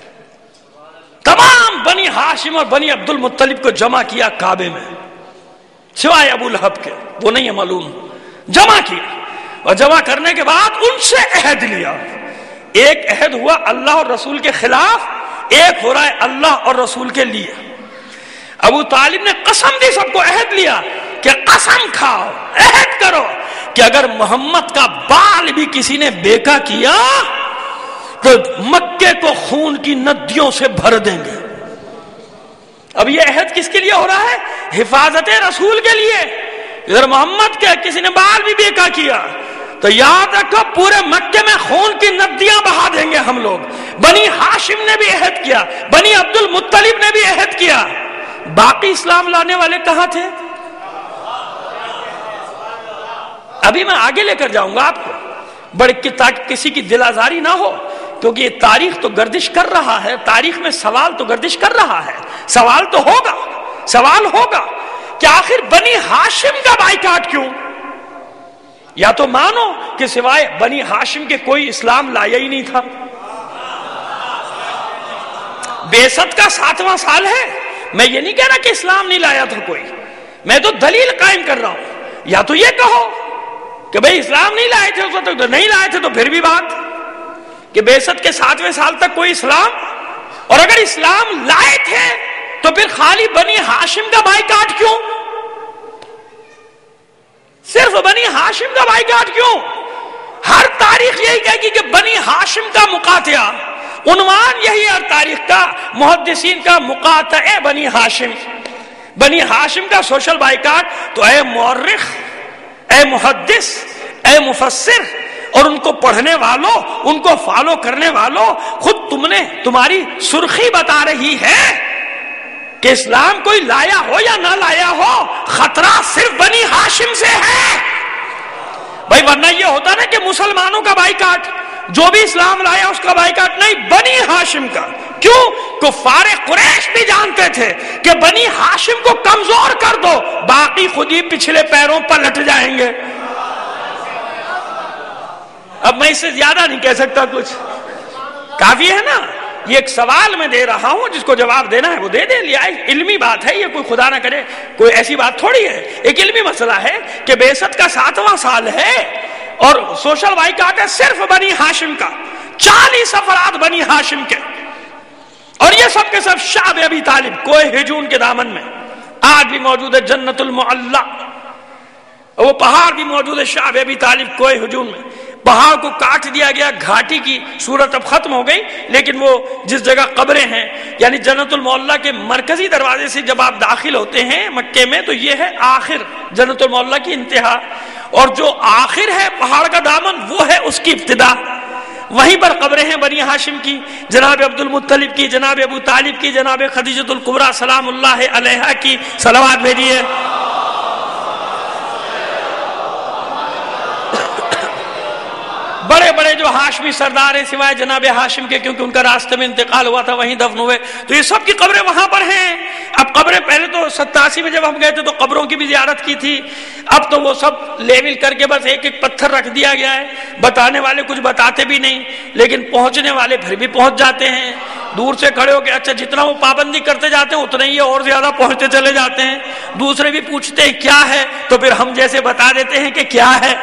تمام بنی ہاشم اور بنی عبد المطلب کو جمع کیا کعبے میں, سوائے ابو لہب کے, وہ نہیں ہے معلوم. جمع کیا اور جمع کرنے کے بعد ان سے عہد لیا. ایک عہد ہوا اللہ اور رسول کے خلاف, ایک ہو رہا ہے اللہ اور رسول کے لیے. ابو طالب نے قسم دی, سب کو عہد لیا کہ قسم کھاؤ, عہد کرو کہ اگر محمد کا بال بھی کسی نے بیکا کیا تو مکے کو خون کی ندیوں سے بھر دیں گے. اب یہ عہد کس کے لیے ہو رہا ہے؟ حفاظت رسول کے لیے. اگر محمد کے کسی نے بال بھی بیکا کیا تو یاد رکھو پورے مکے میں خون کی ندیاں بہا دیں گے ہم لوگ. بنی ہاشم نے بھی عہد کیا, بنی عبد المطلب نے بھی عہد کیا. باقی اسلام لانے والے کہاں تھے؟ ابھی میں آگے لے کر جاؤں گا آپ کو بڑے, تاکہ کسی کی دل آزاری نہ ہو, کیونکہ یہ تاریخ تو گردش کر رہا ہے, تاریخ میں سوال تو گردش کر رہا ہے. سوال تو ہوگا, سوال ہوگا کہ آخر بنی ہاشم کا بائیکاٹ کیوں؟ یا تو مانو کہ سوائے بنی ہاشم کے کوئی اسلام لایا ہی نہیں تھا. بعثت کا ساتواں سال ہے, میں یہ نہیں کہہ رہا کہ اسلام نہیں لایا تھا کوئی, میں تو دلیل قائم کر رہا ہوں. یا تو یہ کہو کہ بھئی اسلام نہیں لائے تھے اس وقت, تو نہیں لائے تھے تو پھر بھی بات کہ بعثت کے ساتویں سال تک کوئی اسلام, اور اگر اسلام لائے تھے تو پھر خالی بنی ہاشم کا بائیکاٹ کیوں؟ صرف بنی ہاشم کا بائیکاٹ کیوں؟ ہر تاریخ یہی کہے گی کہ بنی ہاشم کا مقاطعہ, عنوان یہی ہے تاریخ کا, محدثین کا مقاطع بنی ہاشم, بنی ہاشم کا سوشل بائیکاٹ. تو اے مورخ, اے محدث, اے مفسر اور ان کو پڑھنے والوں, ان کو فالو کرنے والوں, خود تم نے, تمہاری سرخی بتا رہی ہے کہ اسلام کوئی لایا ہو یا نہ لایا ہو, خطرہ صرف بنی ہاشم سے ہے. بھائی ورنہ یہ ہوتا نا کہ مسلمانوں کا بائیکاٹ, جو بھی اسلام لایا اس کا بائیکاٹ نہیں, بنی ہاشم کا. کیوں؟ کفار قریش بھی جانتے تھے کہ بنی ہاشم کو کمزور کر دو, باقی خود ہی پچھلے پیروں پر لٹ جائیں گے. اب میں اس سے زیادہ نہیں کہہ سکتا کچھ, کافی ہے نا. یہ ایک سوال میں دے رہا ہوں, جس کو جواب دینا ہے وہ دے دے لیا. علمی بات ہے یہ, کوئی خدا نہ کرے کوئی ایسی بات تھوڑی ہے. ایک علمی مسئلہ ہے کہ بعثت کا ساتواں سال ہے اور سوشل بائیکاٹ ہے صرف بنی ہاشم کا, چالیس افراد بنی ہاشم کے, اور یہ سب کے سب شعب ابی طالب, کوہ ہجون کے دامن میں آج بھی موجود ہے جنت المعلا, وہ پہاڑ بھی موجود ہے شعب ابی طالب کوہ ہجون میں. پہاڑ کو کاٹ دیا گیا, گھاٹی کی صورت اب ختم ہو گئی, لیکن وہ جس جگہ قبریں ہیں, یعنی جنت المعلا کے مرکزی دروازے سے جب آپ داخل ہوتے ہیں مکے میں, تو یہ ہے آخر جنت المعلا کی انتہا, اور جو آخر ہے پہاڑ کا دامن وہ ہے اس کی ابتدا. وہیں پر قبریں ہیں بنی ہاشم کی, جناب عبد المطلب کی, جناب ابو طالب کی, جناب خدیجۃ الکبریٰ سلام اللہ علیہا کی. صلوات بھیجیے. بڑے بڑے جو ہاشمی سردار ہیں سوائے جناب ہاشم کے, کیونکہ ان کا راستے میں انتقال ہوا تھا, وہیں دفن ہوئے, تو یہ سب کی قبریں وہاں پر ہیں. اب قبریں پہلے تو ستاسی میں جب ہم گئے تھے تو قبروں کی بھی زیارت کی تھی، اب تو وہ سب لیول کر کے بس ایک ایک پتھر رکھ دیا گیا ہے. بتانے والے کچھ بتاتے بھی نہیں، لیکن پہنچنے والے پھر بھی پہنچ جاتے ہیں. دور سے کھڑے ہو کے اچھا جتنا وہ پابندی کرتے جاتے ہیں اتنے ہی اور زیادہ پہنچتے چلے جاتے ہیں. دوسرے بھی پوچھتے ہیں کیا ہے، تو پھر ہم جیسے بتا دیتے ہیں کہ کیا ہے.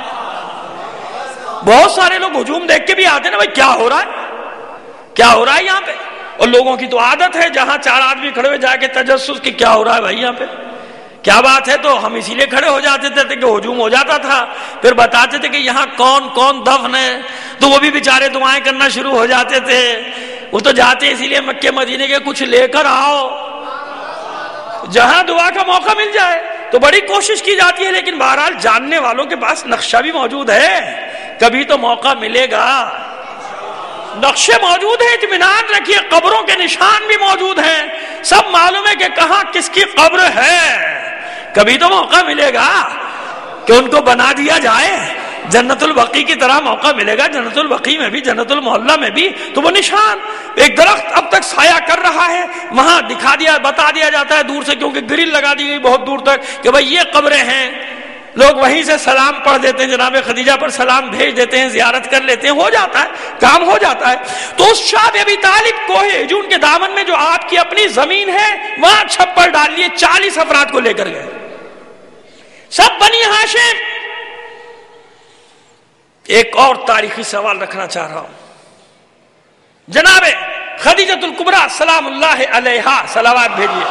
بہت سارے لوگ ہجوم دیکھ کے بھی آتے ہیں نا، بھائی کیا ہو رہا ہے، کیا ہو رہا ہے یہاں پہ. اور لوگوں کی تو عادت ہے جہاں چار آدمی کھڑے ہوئے جا کے تجسس کی کیا ہو رہا ہے بھائی یہاں پہ، کیا بات ہے. تو ہم اسی لیے کھڑے ہو جاتے تھے کہ ہجوم ہو جاتا تھا. پھر بتاتے تھے کہ یہاں کون کون دفن ہے، تو وہ بھی بیچارے دعائیں کرنا شروع ہو جاتے تھے. وہ تو جاتے اسی لیے مکے مدینے کے کچھ لے کر آؤ، جہاں دعا کا موقع مل جائے. تو بڑی کوشش کی جاتی ہے، لیکن بہرحال جاننے والوں کے پاس نقشہ بھی موجود ہے، کبھی تو موقع ملے گا. نقشے موجود ہیں، اطمینان رکھیے. قبروں کے نشان بھی موجود ہیں، سب معلوم ہے کہ کہاں کس کی قبر ہے. کبھی تو موقع ملے گا کہ ان کو بنا دیا جائے، جنت البقیع کی طرح موقع ملے گا. جنت البقیع میں بھی، جنت المحلہ میں بھی تو وہ نشان، ایک درخت اب تک سایہ کر رہا ہے، وہاں دکھا دیا، بتا دیا جاتا ہے دور سے، کیونکہ گرل لگا دی گئی بہت دور تک کہ بھائی یہ قبریں ہیں. لوگ وہیں سے سلام پڑھ دیتے ہیں، جناب خدیجہ پر سلام بھیج دیتے ہیں، زیارت کر لیتے ہیں، ہو جاتا ہے، کام ہو جاتا ہے. تو اس شاہ ابی طالب کوہ ہجون کے دامن میں جو آپ کی اپنی زمین ہے، وہاں چھپر ڈال لیے، چالیس افراد کو لے کر گئے، سب بنی ہاشم. ایک اور تاریخی سوال رکھنا چاہ رہا ہوں. جناب خدیجۃ الکبریٰ سلام اللہ علیہا، صلوات بھیجیے.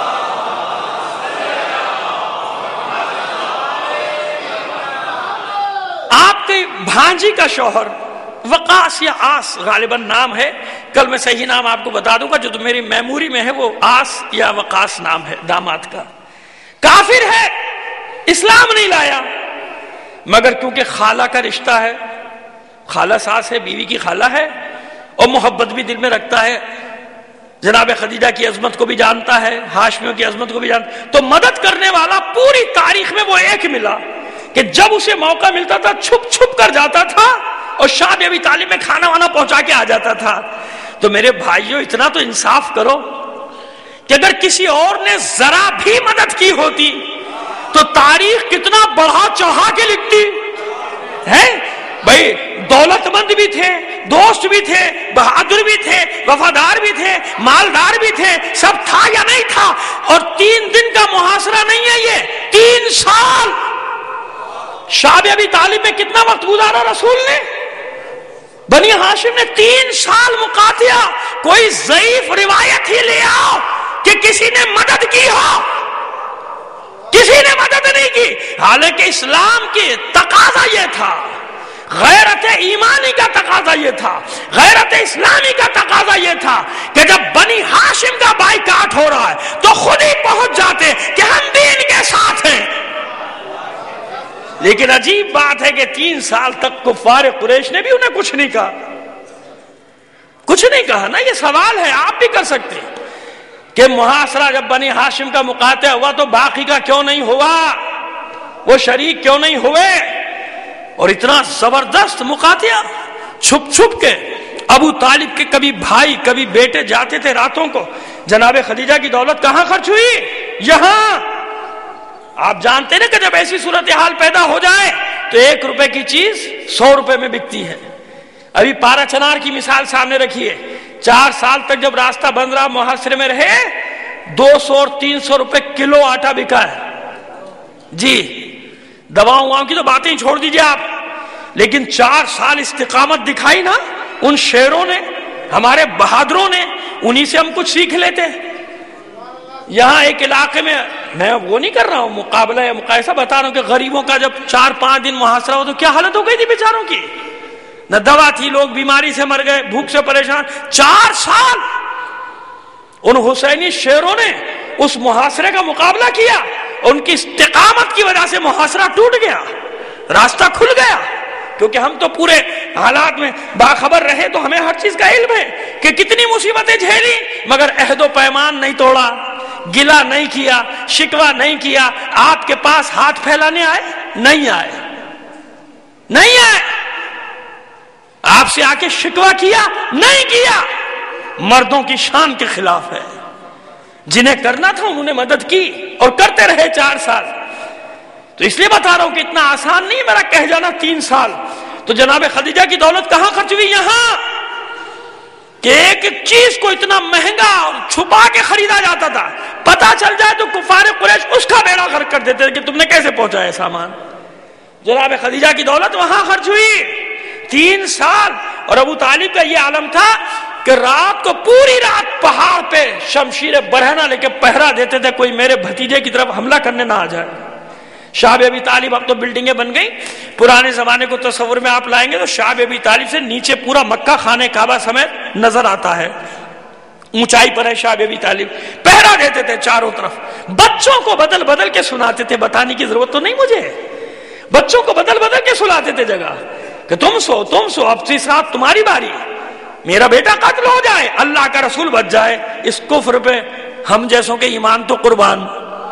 آپ کے بھانجی کا شوہر وقاص یا آس غالباً نام ہے، کل میں صحیح نام آپ کو بتا دوں گا، جو تو میری میموری میں ہے وہ آس یا وقاص نام ہے داماد کا. کافر ہے، اسلام نہیں لایا، مگر کیونکہ خالہ کا رشتہ ہے، خالہ ساس ہے، بیوی کی خالہ ہے، اور محبت بھی دل میں رکھتا ہے، جناب خدیجہ کی عظمت کو بھی جانتا ہے، ہاشمیوں کی عظمت کو بھی جانتا ہے، تو مدد کرنے والا پوری تاریخ میں وہ ایک ملا کہ جب اسے موقع ملتا تھا چھپ چھپ کر جاتا تھا اور شاہ ابی طالب میں کھانا وانا پہنچا کے آ جاتا تھا. تو میرے بھائیوں اتنا تو انصاف کرو کہ اگر کسی اور نے ذرا بھی مدد کی ہوتی تو تاریخ کتنا بڑھا چڑھا کے لکھتی ہے. بھائی دولت مند بھی تھے، دوست بھی تھے، بہادر بھی تھے، وفادار بھی تھے، مالدار بھی تھے، سب تھا یا نہیں تھا. اور تین دن کا محاصرہ نہیں ہے، یہ تین سال. شاہ ابی طالب میں کتنا وقت گزارا رسول نے؟ بنی ہاشم نے تین سال مقاتلہ. کوئی ضعیف روایت ہی لے آؤ کہ کسی نے مدد کی ہو، کسی نے مدد نہیں کی. حالانکہ اسلام کی تقاضا یہ تھا، غیرت ایمانی کا تقاضا یہ تھا، غیرت اسلامی کا تقاضا یہ تھا کہ جب بنی ہاشم کا بائیکاٹ ہو رہا ہے تو خود ہی پہنچ جاتے کہ ہم دین کے ساتھ ہیں. لیکن عجیب بات ہے کہ تین سال تک کفار قریش نے بھی انہیں کچھ نہیں کہا، کچھ نہیں کہا نا. یہ سوال ہے، آپ بھی کر سکتے ہیں کہ محاصرہ جب بنی ہاشم کا مقاطع ہوا تو باقی کا کیوں نہیں ہوا، وہ شریک کیوں نہیں ہوئے؟ اور اتنا زبردست مقاطع چھپ چھپ کے. ابو طالب کے کبھی بھائی کبھی بیٹے جاتے تھے راتوں کو. جناب خدیجہ کی دولت کہاں خرچ ہوئی؟ یہاں. آپ جانتے نا کہ جب ایسی صورتحال پیدا ہو جائے تو ایک روپے کی چیز سو روپے میں بکتی ہے. ابھی پارا چنار کی مثال سامنے رکھیے. چار سال تک جب راستہ بند رہا، محاصرے میں رہے، دو سو اور تین سو روپے کلو آٹا بکا ہے. جی دواؤں واؤں کی تو باتیں ہی چھوڑ دیجئے آپ، لیکن چار سال استقامت دکھائی نا ان شیروں نے، ہمارے بہادروں نے. انہی سے ہم کچھ سیکھ لیتے. یہاں ایک علاقے میں، میں وہ نہیں کر رہا ہوں مقابلہ یا مقایسہ، بتا رہا ہوں کہ غریبوں کا جب چار پانچ دن محاصرہ ہو تو کیا حالت ہو گئی تھی بیچاروں کی. نہ دوا تھی، لوگ بیماری سے مر گئے، بھوک سے پریشان. چار سال ان حسینی شیروں نے اس محاصرے کا مقابلہ کیا. ان کی استقامت کی وجہ سے محاصرہ ٹوٹ گیا، راستہ کھل گیا. کیونکہ ہم تو پورے حالات میں باخبر رہے تو ہمیں ہر چیز کا علم ہے کہ کتنی مصیبتیں جھیلی، مگر عہد و پیمان نہیں توڑا، گلہ نہیں کیا، شکوہ نہیں کیا. آپ کے پاس ہاتھ پھیلانے آئے؟ نہیں آئے، نہیں آئے. آپ سے آ کے شکوہ کیا؟ نہیں کیا. مردوں کی شان کے خلاف ہے. جنہیں کرنا تھا انہوں نے مدد کی اور کرتے رہے چار سال. تو اس لیے بتا رہا ہوں کہ اتنا آسان نہیں میرا کہہ جانا تین سال. تو جناب خدیجہ کی دولت کہاں خرچ ہوئی؟ یہاں کہ ایک ایک چیز کو اتنا مہنگا اور چھپا کے خریدا جاتا تھا، پتا چل جائے تو کفار قریش اس کا بیڑا غرق کر دیتے کہ تم نے کیسے پہنچایا سامان. جناب خدیجہ کی دولت وہاں خرچ ہوئی تین سال. اور ابو طالب کا یہ عالم تھا کہ رات کو پوری رات پہاڑ پہ شمشیر برہنہ لے کے پہرا دیتے تھے کوئی میرے بھتیجے کی طرف حملہ کرنے نہ آ جائے. شعب ابی طالب، اب تو بلڈنگیں بن گئی، پرانے زمانے کو تصور میں آپ لائیں گے تو شعب ابی طالب سے نیچے پورا مکہ خانہ کعبہ سمیت نظر آتا ہے، اونچائی پر ہے شعب ابی طالب. پہرا دیتے تھے چاروں طرف، بچوں کو بدل بدل کے سناتے تھے، بتانے کی ضرورت تو نہیں مجھے، بچوں کو بدل بدل کے سلاتے تھے جگہ کہ تم سو تم سو اب اس رات تمہاری باری، میرا بیٹا قتل ہو جائے، اللہ کا رسول بچ جائے. اس کفر پہ ہم جیسوں کے ایمان تو قربان.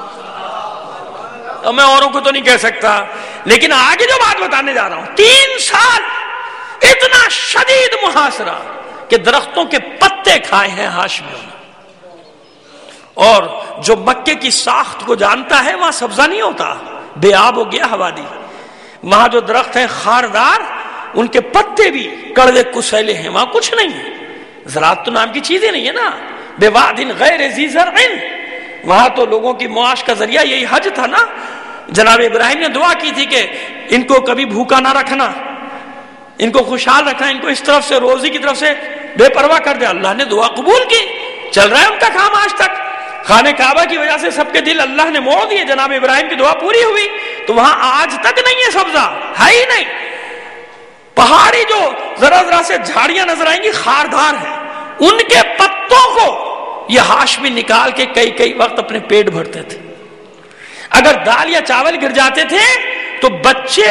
اور میں اوروں کو تو نہیں کہہ سکتا، لیکن آگے جو بات بتانے جا رہا ہوں، تین سال اتنا شدید محاصرہ کہ درختوں کے پتے کھائے ہیں ہاشمیوں نے. اور جو مکے کی ساخت کو جانتا ہے وہاں سبزہ نہیں ہوتا، بے آب ہو گیا ہوادی. وہاں جو درخت ہیں خاردار، ان کے پتے بھی کڑوے کسیلے ہیں، وہاں کچھ نہیں ہے. زراعت تو نام کی چیز ہی نہیں ہے نا. بے وادٍ غیر ذی زرع، وہاں تو لوگوں کی معاش کا ذریعہ یہی حج تھا نا. جناب ابراہیم نے دعا کی تھی کہ ان کو کبھی بھوکا نہ رکھنا، ان کو خوشحال رکھنا، ان کو اس طرف سے روزی کی طرف سے بے پرواہ کر دے. اللہ نے دعا قبول کی، چل رہا ہے ان کا کام آج تک. خانہ کعبہ کی وجہ سے سب کے دل اللہ نے موڑ دیے، جناب ابراہیم کی دعا پوری ہوئی. تو وہاں آج تک نہیں ہے سبزہ، ہے ہی نہیں. پہاڑی جو ذرا ذرا سے جھاڑیاں نظر آئیں گی خاردار ہیں، ان کے پتوں کو یہ ہاشمی نکال کے کئی کئی وقت اپنے پیٹ بھرتے تھے. اگر دال یا چاول گر جاتے تھے تو بچے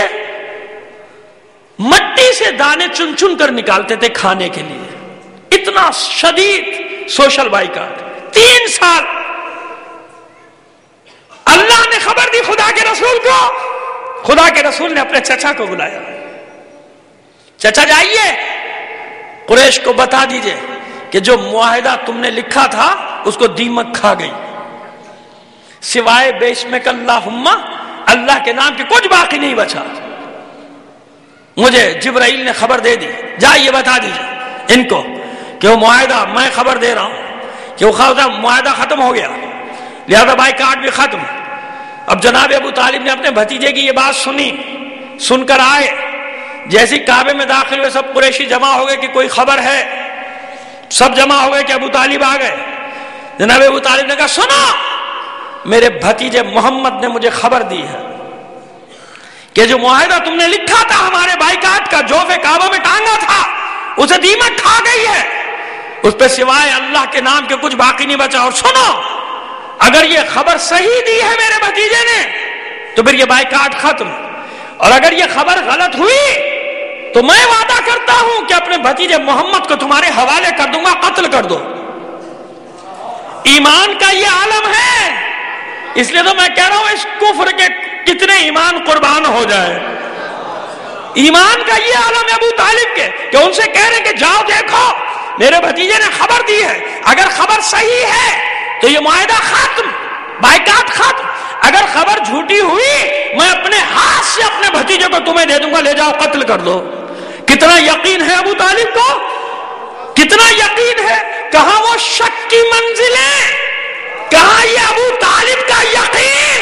مٹی سے دانے چن چن کر نکالتے تھے کھانے کے لیے. اتنا شدید سوشل بائیکاٹ. تین سال اللہ نے خبر دی خدا کے رسول کو، خدا کے رسول نے اپنے چچا کو بلایا، چچا جائیے قریش کو بتا دیجئے کہ جو معاہدہ تم نے لکھا تھا اس کو دیمک کھا گئی، سوائے بیسمک اللہم، اللہ کے نام کے کچھ باقی نہیں بچا. مجھے جبرائیل نے خبر دے دی، جائیے بتا دیجئے ان کو کہ وہ معاہدہ، میں خبر دے رہا ہوں کہ وہ معاہدہ ختم ہو گیا، لہذا بائی کاٹ بھی ختم. اب جناب ابو طالب نے اپنے بھتیجے کی یہ بات سنی، سن کر آئے، جیسی کعبے میں داخل ہوئے سب قریشی جمع ہو گئے کہ کوئی خبر ہے. سب جمع ہو گئے کہ ابو طالب آ گئے. جناب ابو طالب نے کہا سنو، میرے بھتیجے محمد نے مجھے خبر دی ہے کہ جو معاہدہ تم نے لکھا تھا ہمارے بائیکاٹ کا، جوف کعبہ میں ٹانگا تھا، اسے دیمک کھا گئی ہے، اس پہ سوائے اللہ کے نام کے کچھ باقی نہیں بچا. اور سنو، اگر یہ خبر صحیح دی ہے میرے بھتیجے نے تو پھر یہ بائیکاٹ ختم، اور اگر یہ خبر غلط ہوئی تو میں وعدہ کرتا ہوں کہ اپنے بھتیجے محمد کو تمہارے حوالے کر دوں گا، قتل کر دو. ایمان کا یہ عالم ہے، اس لیے تو میں کہہ رہا ہوں اس کفر کے کتنے ایمان قربان ہو جائے. ایمان کا یہ عالم ہے ابو طالب کے کہ ان سے کہہ رہے کہ جاؤ دیکھو میرے بھتیجے نے خبر دی ہے، اگر خبر صحیح ہے تو یہ معاہدہ ختم، بائیکاٹ ختم. اگر خبر جھوٹی ہوئی میں اپنے ہاتھ سے اپنے بھتیجے کو تمہیں دے دوں گا، لے جاؤ قتل کر دو. کتنا یقین ہے ابو طالب کو، کتنا یقین ہے. کہاں وہ شک کی منزلیں، کہاں یہ ابو طالب کا یقین.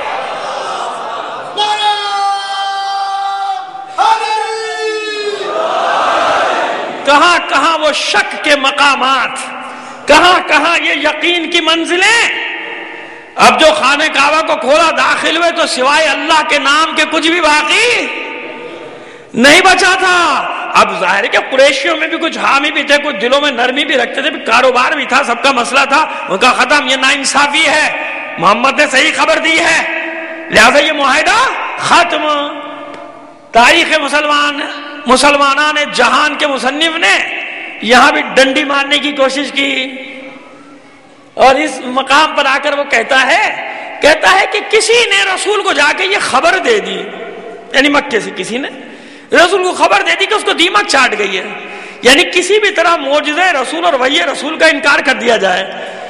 کہاں کہاں وہ شک کے مقامات، کہاں کہاں یہ یقین کی منزلیں. اب جو خانہ کعبہ کو کھولا داخل ہوئے تو سوائے اللہ کے نام کے کچھ بھی باقی نہیں بچا تھا. اب ظاہر ہے کہ قریشیوں میں بھی کچھ حامی بھی تھے، کچھ دلوں میں نرمی بھی رکھتے تھے، کاروبار بھی تھا، سب کا مسئلہ تھا. ان کا ختم، یہ ناانصافی ہے، محمد نے صحیح خبر دی ہے، لہذا یہ معاہدہ ختم. تاریخ مسلمان مسلمانان جہان کے مصنف نے یہاں بھی ڈنڈی مارنے کی کوشش کی، اور اس مقام پر آ کر وہ کہتا ہے کہتا ہے کہ کسی نے رسول کو جا کے یہ خبر دے دی، یعنی مکے سے کسی نے رسول کو خبر دے دی کہ اس کو دیمک چاٹ گئی ہے. یعنی کسی بھی طرح معجزہ رسول اور وحی رسول کا انکار کر دیا جائے.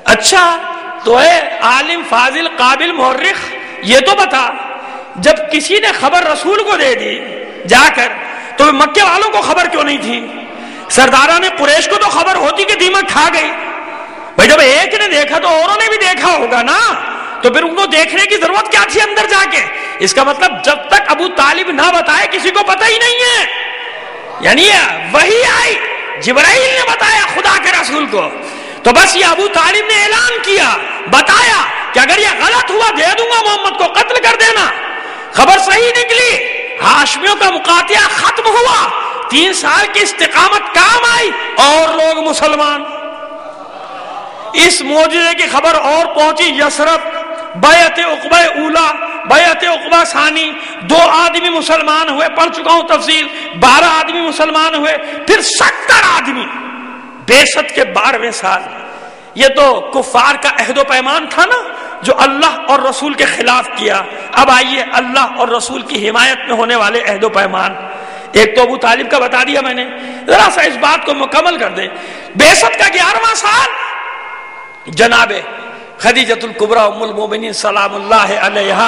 اچھا تو اے عالم فاضل قابل مورخ یہ تو بتا، جب کسی نے خبر رسول کو دے دی جا کر تو مکے والوں کو خبر کیوں نہیں تھی؟ سرداران قریش کو تو خبر ہوتی کہ دیمک کھا گئی. بھائی جب ایک نے دیکھا تو اوروں نے بھی دیکھا ہوگا نا، تو پھر ان کو دیکھنے کی ضرورت کیا تھی اندر جا کے؟ اس کا مطلب جب تک ابو طالب نہ بتائے کسی کو پتہ ہی نہیں ہے. یعنی وہی آئی، جبرائیل نے بتایا خدا کے رسول کو، تو بس یہ ابو طالب نے اعلان کیا، بتایا کہ اگر یہ غلط ہوا دے دوں گا محمد کو، قتل کر دینا. خبر صحیح نکلی، ہاشمیوں کا مقاطعہ ختم ہوا، تین سال کی استقامت کام آئی اور لوگ مسلمان. اس معجزے کی خبر اور پہنچی یثرب، بیعت عقبہ اولا، بیعت عقبہ ثانی، دو آدمی مسلمان ہوئے، پڑھ چکا ہوں تفصیل، بارہ آدمی مسلمان ہوئے، پھر ستر آدمی بعثت کے بارہویں سال. یہ تو کفار کا عہد و پیمان تھا نا جو اللہ اور رسول کے خلاف کیا. اب آئیے اللہ اور رسول کی حمایت میں ہونے والے عہد و پیمان. ایک تو ابو طالب کا بتا دیا میں نے، ذرا سا اس بات کو مکمل کر دیں. بعثت کا گیارہواں سال، جناب خدیجۃ الکبریٰ ام المومنین سلام اللہ علیہا،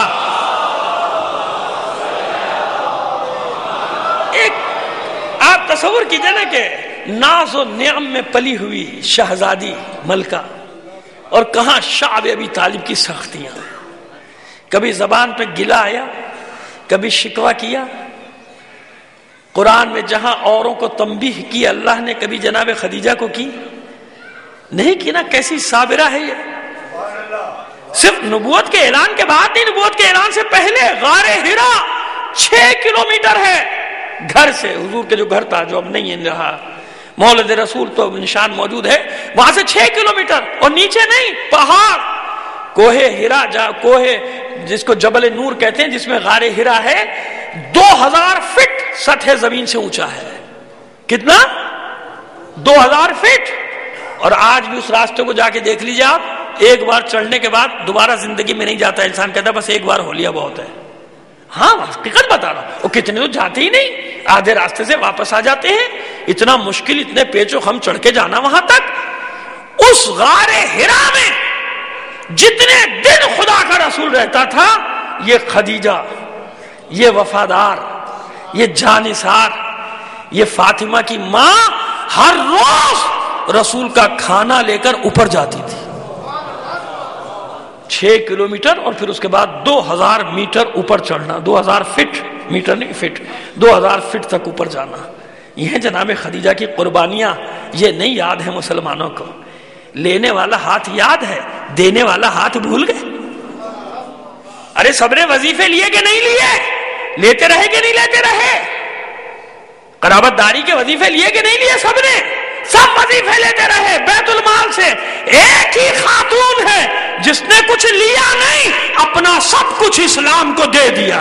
ایک آپ تصور کیجئے نا کہ ناز و نعم میں پلی ہوئی شہزادی ملکہ، اور کہاں شعب ابی طالب کی سختیاں. کبھی زبان پہ گلہ آیا، کبھی شکوہ کیا. قرآن میں جہاں اوروں کو تنبیہ کی اللہ نے کبھی جناب خدیجہ کو کی نہیں کی نا. کیسی صابرہ ہے یہ. صرف نبوت کے اعلان کے بعد نہیں، نبوت کے اعلان سے پہلے غار حرا چھ کلومیٹر ہے گھر سے، حضور کے جو گھر تھا جو اب نہیں رہا، مولد رسول تو نشان موجود ہے، وہاں سے چھ کلومیٹر، اور نیچے نہیں پہاڑ، کوہ حرا، جا کوہ جس کو جبل نور کہتے ہیں، جس میں غار حرا ہے، دو ہزار فٹ سطح زمین سے اونچا ہے. کتنا؟ دو ہزار فٹ. اور آج بھی اس راستے کو جا کے دیکھ لیجیے آپ، ایک بار چڑھنے کے بعد دوبارہ زندگی میں نہیں جاتا. انسان کہتا ہے بس ایک بار ہو لیا بہت ہے. ہاں حقیقت بتا رہا ہوں، وہ کتنے تو جاتے ہی نہیں، آدھے راستے سے واپس آ جاتے ہیں. اتنا مشکل، اتنے پیچو ہم چڑھ کے جانا وہاں تک. اس غار حرا میں جتنے دن خدا کا رسول رہتا تھا، یہ خدیجہ، یہ وفادار، یہ جانثار، یہ فاطمہ کی ماں ہر روز رسول کا کھانا لے کر اوپر جاتی تھی. چھ کلومیٹر اور پھر اس کے بعد دو ہزار میٹر اوپر چڑھنا، دو ہزار فٹ، میٹر نہیں فٹ، دو ہزار فٹ تک اوپر جانا. یہ جناب خدیجہ کی قربانیاں، یہ نہیں یاد ہے مسلمانوں کو. لینے والا ہاتھ یاد ہے، دینے والا ہاتھ بھول گئے. ارے سب نے وظیفے لیے کہ نہیں لیے؟ لیتے رہے کہ نہیں لیتے رہے؟ قرابت داری کے وظیفے لیے کہ نہیں لیے؟ سب نے سب وظیفے لیتے رہے. بیت المال سے ایک ہی خاتون ہے جس نے کچھ لیا نہیں، اپنا سب کچھ اسلام کو دے دیا.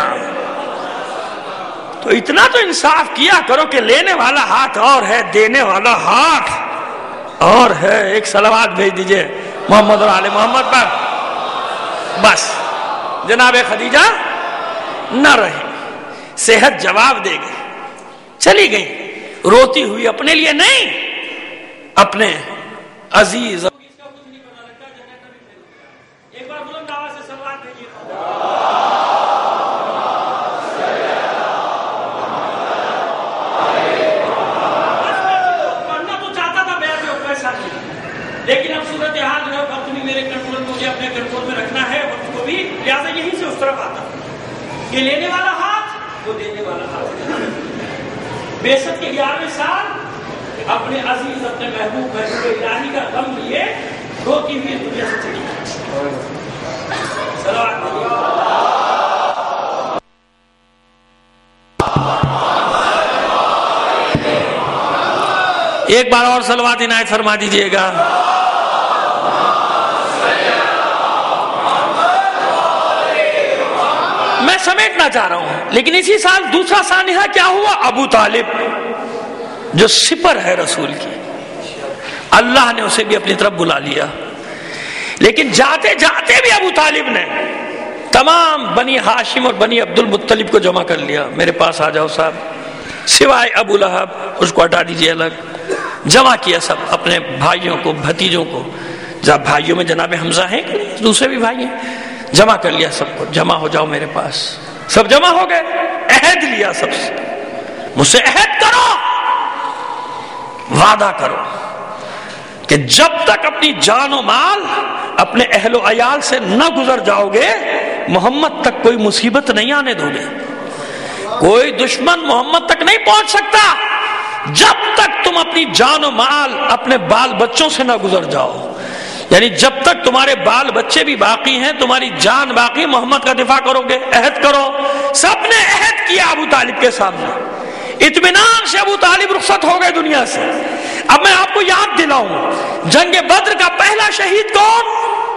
تو اتنا تو انصاف کیا کرو کہ لینے والا ہاتھ اور ہے، دینے والا ہاتھ اور ہے. ایک صلوات بھیج دیجئے محمد اور آل محمد پر. بس جناب خدیجہ نہ رہی، صحت جواب دے گئی، چلی گئی روتی ہوئی، اپنے لیے نہیں، اپنے عزیز. ایک بار بلند آواز سے صلوات بھیجیے. پڑھنا تو چاہتا تھا بیعت عقبہ ثانی، لیکن اب صورتحال جو ہے وقت بھی میرے کنٹرول میں، مجھے اپنے کنٹرول میں رکھنا ہے وقت کو بھی، لہٰذا یہیں سے اس طرف آتا کہ لینے والا ہاتھ وہ دینے والا ہاتھ. بعثت کے گیارہویں سال اپنے عزیز، اپنے محبوب محبوب الہی کا غم لیے روتی ہوئی دنیا سے چلی گئی. ایک بار اور صلوات عنایت فرما دیجئے گا. میں سمیٹنا چاہ رہا ہوں، لیکن اسی سال دوسرا سانحہ کیا ہوا؟ ابو طالب جو سپر ہے رسول کی، اللہ نے اسے بھی اپنی طرف بلا لیا. لیکن جاتے جاتے بھی ابو طالب نے تمام بنی ہاشم اور بنی عبد المطلب کو جمع کر لیا. میرے پاس آ جاؤ صاحب، سوائے ابو لہب، اس کو ہٹا دیجئے الگ. جمع کیا سب اپنے بھائیوں کو، بھتیجوں کو، جب بھائیوں میں جناب حمزہ ہیں کہ نہیں، دوسرے بھی بھائی ہیں، جمع کر لیا سب کو، جمع ہو جاؤ میرے پاس، سب جمع ہو گئے، عہد لیا سب سے، مجھ سے عہد کرو، وعدہ کرو کہ جب تک اپنی جان و مال اپنے اہل و عیال سے نہ گزر جاؤ گے محمد تک کوئی مصیبت نہیں آنے دو گے، کوئی دشمن محمد تک نہیں پہنچ سکتا جب تک تم اپنی جان و مال اپنے بال بچوں سے نہ گزر جاؤ، یعنی جب تک تمہارے بال بچے بھی باقی ہیں، تمہاری جان باقی، محمد کا دفاع کرو گے، عہد کرو۔ سب نے عہد کیا ابو طالب کے سامنے، اطمینان سے ابو طالب رخصت ہو گئے دنیا سے۔ اب میں آپ کو یاد دلاؤں، جنگ بدر کا پہلا شہید کون؟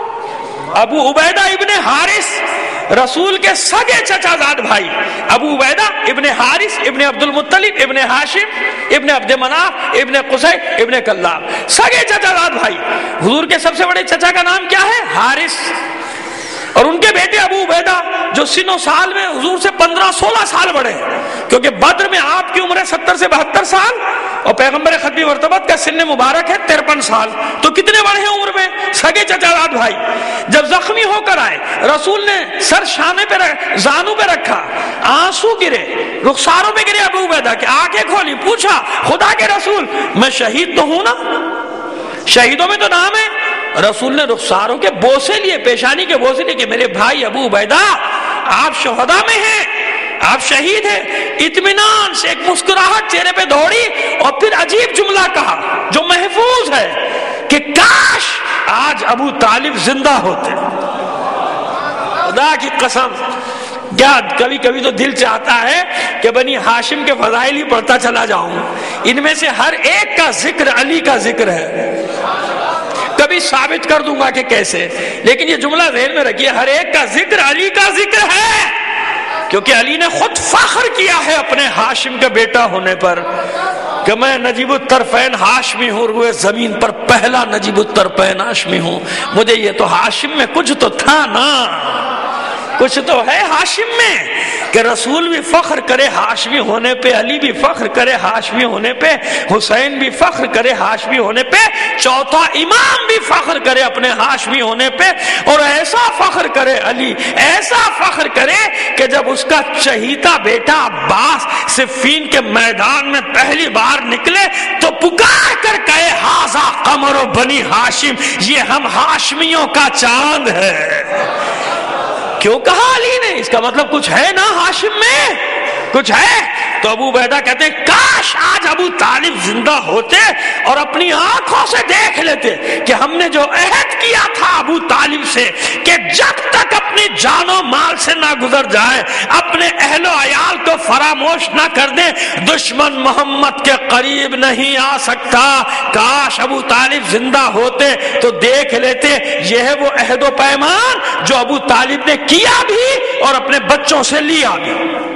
ابو عبیدہ ابن حارث، رسول کے سگے چچا زاد بھائی ابو عبیدہ ابن حارث ابن عبد المطلب ابن ہاشم ابن عبد مناف ابن قصی ابن کلاب، سگے چچا زاد بھائی۔ حضور کے سب سے بڑے چچا کا نام کیا ہے؟ حارث، اور ان کے بیٹے ابو عبیدہ جو سن و سال میں حضور سے پندرہ سولہ سال بڑے ہیں، کیونکہ بدر میں آپ کی عمر ہے ستر سے بہتر سال اور پیغمبر ختمی مرتبت کا سن مبارک ہے ترپن سال، تو کتنے بڑے ہیں عمر میں؟ سگے چچا زاد بھائی۔ جب زخمی ہو کر آئے، رسول نے سر شانے پہ زانو پہ رکھا، آنسو گرے، رخساروں پہ گرے ابو عبیدہ کے، آنکھیں کھولی، پوچھا خدا کے رسول میں شہید تو ہوں نا؟ شہیدوں میں تو نام ہے۔ رسول نے رخساروں کے بوسے لیے، پیشانی کے بوسے لیے کہ میرے بھائی ابو عبیدہ آپ شہداء میں ہیں، آپ شہید ہیں۔ اطمینان سے ایک مسکراہٹ چہرے پہ دوڑی اور پھر عجیب جملہ کہا جو محفوظ ہے کہ کاش آج ابو طالب زندہ ہوتے۔ خدا کی قسم، کیا کبھی کبھی تو دل چاہتا ہے کہ بنی ہاشم کے فضائل ہی پڑھتا چلا جاؤں، ان میں سے ہر ایک کا ذکر علی کا ذکر ہے، کبھی ثابت کر دوں گا کہ کیسے، لیکن یہ جملہ ذہن میں رکھیے، ہر ایک کا ذکر علی کا ذکر ہے، کیونکہ علی نے خود فخر کیا ہے اپنے ہاشم کا بیٹا ہونے پر کہ میں نجیب الطرفین ہاشمی ہوں، روئے زمین پر پہلا نجیب الطرفین ہاشمی ہوں، مجھے یہ تو ہاشم میں کچھ تو تھا نا، کچھ تو ہے ہاشم میں کہ رسول بھی فخر کرے ہاشمی ہونے پہ، علی بھی فخر کرے ہاشمی ہونے پہ، حسین بھی فخر کرے ہاشمی ہونے پہ، چوتھا امام بھی فخر کرے اپنے ہاشمی ہونے پہ، اور ایسا فخر کرے علی، ایسا فخر کرے کہ جب اس کا چہیتا بیٹا عباس صفین کے میدان میں پہلی بار نکلے تو پکار کر کہے ہاذا قمر بنی ہاشم، یہ ہم ہاشمیوں کا چاند ہے۔ کیوں کہا علی نے؟ اس کا مطلب کچھ ہے نا ہاشم میں، کچھ ہے۔ تو ابو عبیدہ کہتے ہیں کاش آج ابو طالب زندہ ہوتے اور اپنی آنکھوں سے دیکھ لیتے کہ ہم نے جو عہد کیا تھا ابو طالب سے کہ جب تک اپنی جان و مال سے نہ گزر جائے، اپنے اہل و عیال کو فراموش نہ کر دیں، دشمن محمد کے قریب نہیں آ سکتا۔ کاش ابو طالب زندہ ہوتے تو دیکھ لیتے یہ ہے وہ عہد و پیمان جو ابو طالب نے کیا بھی اور اپنے بچوں سے لیا بھی۔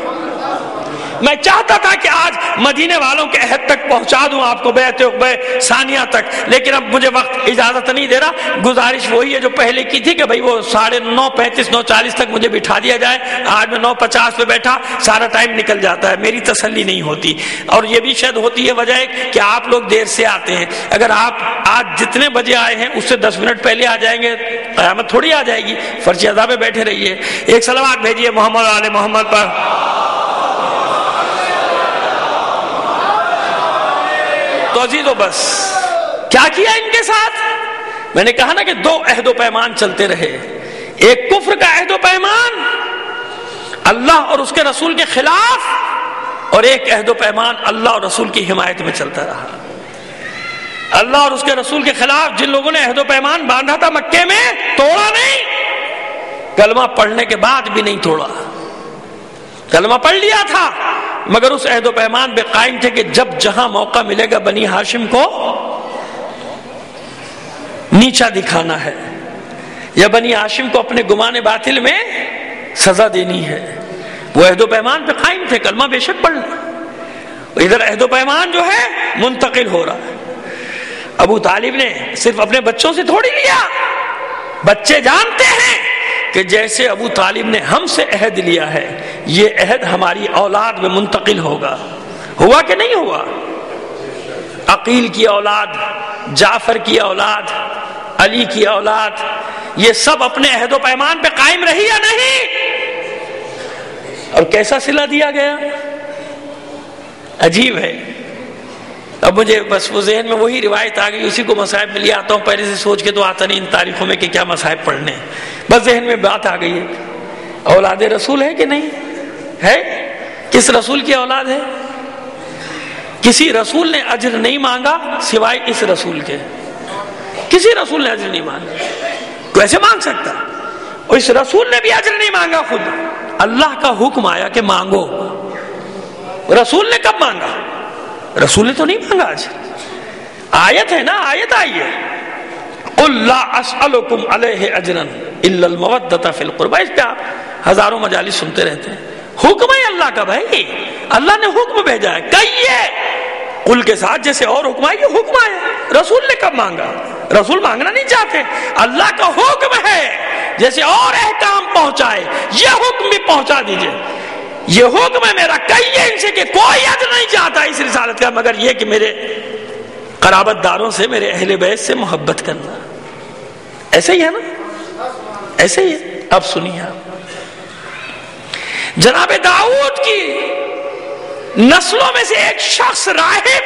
میں چاہتا تھا کہ آج مدینے والوں کے عہد تک پہنچا دوں آپ کو، بیعت عقبہ ثانیہ تک، لیکن اب مجھے وقت اجازت نہیں دے رہا۔ گزارش وہی ہے جو پہلے کی تھی کہ بھئی وہ ساڑھے نو پینتیس نو چالیس تک مجھے بٹھا دیا جائے، آج میں نو پچاس پہ بیٹھا، سارا ٹائم نکل جاتا ہے، میری تسلی نہیں ہوتی، اور یہ بھی شاید ہوتی ہے وجہ کہ آپ لوگ دیر سے آتے ہیں۔ اگر آپ آج جتنے بجے آئے ہیں اس سے دس منٹ پہلے آ جائیں گے قیامت تھوڑی آ جائے گی، فرش ادا پہ بیٹھے رہیے۔ ایک صلوات بھیجیے محمد علی محمد پر۔ تو عزیزو بس کیا کیا ان کے ساتھ؟ میں نے کہا نا کہ دو عہد و پیمان چلتے رہے، ایک کفر کا عہد و پیمان اللہ اور اس کے رسول کے خلاف، اور ایک عہد و پیمان اللہ اور رسول کی حمایت میں چلتا رہا۔ اللہ اور اس کے رسول کے خلاف جن لوگوں نے عہد و پیمان باندھا تھا مکے میں، توڑا نہیں، کلمہ پڑھنے کے بعد بھی نہیں توڑا، کلمہ پڑھ لیا تھا مگر اس عہد و پیمان پہ قائم تھے کہ جب جہاں موقع ملے گا بنی ہاشم کو نیچا دکھانا ہے یا بنی ہاشم کو اپنے گمان باطل میں سزا دینی ہے، وہ عہد و پیمان پہ قائم تھے، کلمہ بے شک پڑھ لیں۔ ادھر عہد و پیمان جو ہے منتقل ہو رہا ہے۔ ابو طالب نے صرف اپنے بچوں سے تھوڑی لیا، بچے جانتے ہیں کہ جیسے ابو طالب نے ہم سے عہد لیا ہے یہ عہد ہماری اولاد میں منتقل ہوگا۔ ہوا کہ نہیں ہوا؟ عقیل کی اولاد، جعفر کی اولاد، علی کی اولاد، یہ سب اپنے عہد و پیمان پہ قائم رہی یا نہیں؟ اور کیسا صلہ دیا گیا، عجیب ہے۔ اب مجھے بس وہ ذہن میں وہی روایت آ گئی، اسی کو مصائب میں لے آتا ہوں، پہلے سے سوچ کے تو آتا نہیں ان تاریخوں میں کہ کیا مصائب پڑھنے، بس ذہن میں بات آ گئی ہے۔ اولاد رسول ہے کہ نہیں ہے؟ کس رسول کی اولاد ہے؟ کسی رسول نے اجر نہیں مانگا سوائے اس رسول کے، کسی رسول نے اجر نہیں مانگا، کیسے مانگ سکتا؟ اور اس رسول نے بھی اجر نہیں مانگا، خود اللہ کا حکم آیا کہ مانگو، رسول نے کب مانگا؟ رسول نے تو نہیں مانگا اجر، آیت ہے نا، آیت آئی ہے قُلْ لَا أَسْأَلُكُمْ عَلَيْهِ أَجْرًا إِلَّا الْمَوَدَّةَ فِي الْقُرْبَى، اس پہ آپ ہزاروں مجالس سنتے رہتے ہیں، حکم ہے اللہ کا بھائی، اللہ نے حکم بھیجا ہے، کہیے قل کے ساتھ جیسے اور حکم آئے، یہ حکم آیا، رسول نے کب مانگا؟ رسول مانگنا نہیں چاہتے، اللہ کا حکم ہے جیسے اور احکام پہنچائے یہ حکم بھی پہنچا دیجئے، یہ حکم ہے میرا، کہیے ان سے کہ کوئی اجر نہیں چاہتا اس رسالت کا مگر یہ کہ میرے قرابت داروں سے، میرے اہل بیت سے محبت کرنا۔ ایسے ہی ہے نا، ایسے ہی ہے۔ اب سنیے آپ، جناب داؤد کی نسلوں میں سے ایک شخص راہب،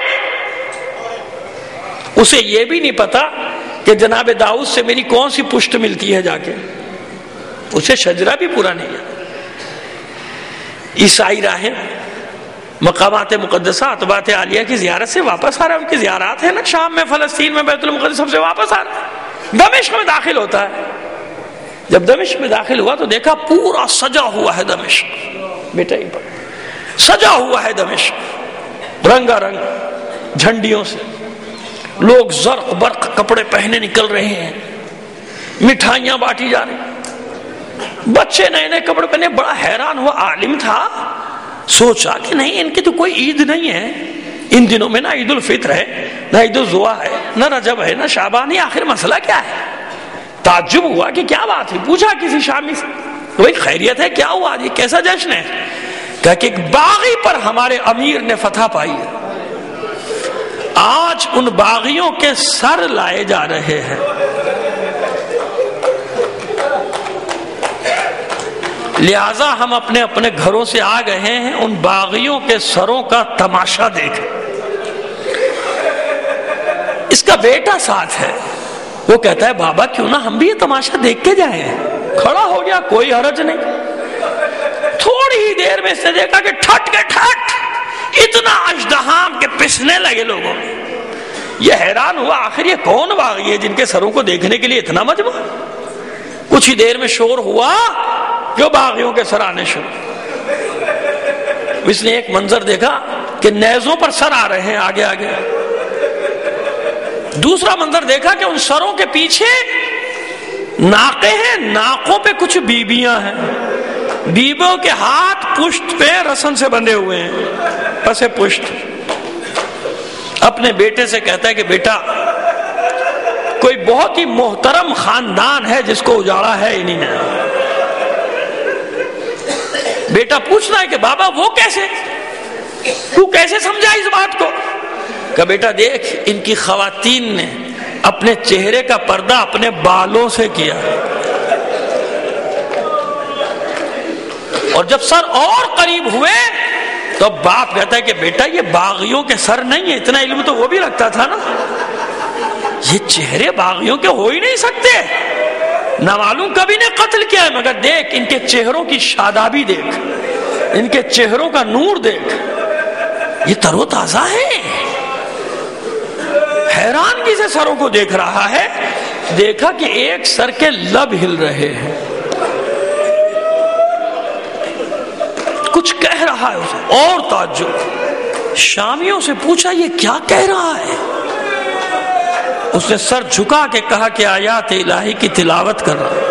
اسے یہ بھی نہیں پتا کہ جناب داؤد سے میری کون سی پشت ملتی ہے، جا کے اسے شجرہ بھی پورا نہیں ہے۔ عیسائی راہب مقامات مقدسہ اطباعت عالیہ کی زیارت سے واپس آ رہا ہے، ان کی زیارات ہیں نا شام میں، فلسطین میں، بیت المقدس، سب سے واپس آ رہا ہے، دمشق میں داخل ہوتا ہے۔ جب دمشق میں داخل ہوا تو دیکھا پورا سجا ہوا ہے دمشق، بیٹا ہی پڑھ، سجا ہوا ہے دمشق رنگا رنگ جھنڈیوں سے، لوگ زرق برق کپڑے پہنے نکل رہے ہیں، مٹھائیاں بانٹی جا رہی، بچے نئے نئے کپڑے پہنے، بڑا حیران ہوا، عالم تھا، سوچا کہ نہیں ان کی تو کوئی عید نہیں ہے ان دنوں میں، نہ عید الفطر ہے، نہ عید الضحیٰ ہے، نہ رجب ہے، نہ شعبان ہے، آخر مسئلہ کیا ہے؟ تعجب ہوا کہ کیا بات ہے، پوچھا کسی شامی سے، بھائی خیریت ہے، کیا ہوا یہ کیسا جشن ہے؟ کہا کہ ایک باغی پر ہمارے امیر نے فتح پائی ہے، آج ان باغیوں کے سر لائے جا رہے ہیں، لہذا ہم اپنے اپنے گھروں سے آ گئے ہیں ان باغیوں کے سروں کا تماشا دیکھیں۔ اس کا بیٹا ساتھ ہے، وہ کہتا ہے بابا کیوں نہ ہم بھی یہ تماشا دیکھ کے جائیں، کھڑا ہو گیا، کوئی حرج نہیں۔ تھوڑی ہی دیر میں اس نے دیکھا کہ ٹھٹ کے ٹھٹ اتنا اژدہام کے پسنے لگے لوگوں، یہ حیران ہوا آخر یہ کون باغی ہے جن کے سروں کو دیکھنے کے لیے اتنا مجمع؟ کچھ ہی دیر میں شور ہوا جو باغیوں کے سر آنے شروع، اس نے ایک منظر دیکھا کہ نیزوں پر سر آ رہے ہیں آگے آگے، دوسرا منظر دیکھا کہ ان سروں کے پیچھے ناقے ہیں، ناقوں پہ کچھ بیبیاں ہیں، بیبیوں کے ہاتھ پشت پہ رسن سے بندھے ہوئے ہیں، پسے پشت۔ اپنے بیٹے سے کہتا ہے کہ بیٹا کوئی بہت ہی محترم خاندان ہے جس کو اجاڑا ہے انہی نے۔ بیٹا پوچھنا ہے کہ بابا وہ کیسے، تو کیسے سمجھا اس بات کو؟ کہ بیٹا دیکھ ان کی خواتین نے اپنے چہرے کا پردہ اپنے بالوں سے کیا، اور جب سر اور قریب ہوئے تو باپ کہتا ہے کہ بیٹا یہ باغیوں کے سر نہیں ہے، اتنا علم تو وہ بھی رکھتا تھا نا، یہ چہرے باغیوں کے ہو ہی نہیں سکتے، نہ معلوم کبھی نے قتل کیا ہے، مگر دیکھ ان کے چہروں کی شادابی دیکھ، ان کے چہروں کا نور دیکھ، یہ تر و تازہ ہے۔ حیرانگی سے سروں کو دیکھ رہا ہے، دیکھا کہ ایک سر کے لب ہل رہے ہیں، کچھ کہہ رہا ہے اسے، اور تعجب، شامیوں سے پوچھا یہ کیا کہہ رہا ہے؟ اس نے سر جھکا کے کہا کہ آیات الہی کی تلاوت کر رہا۔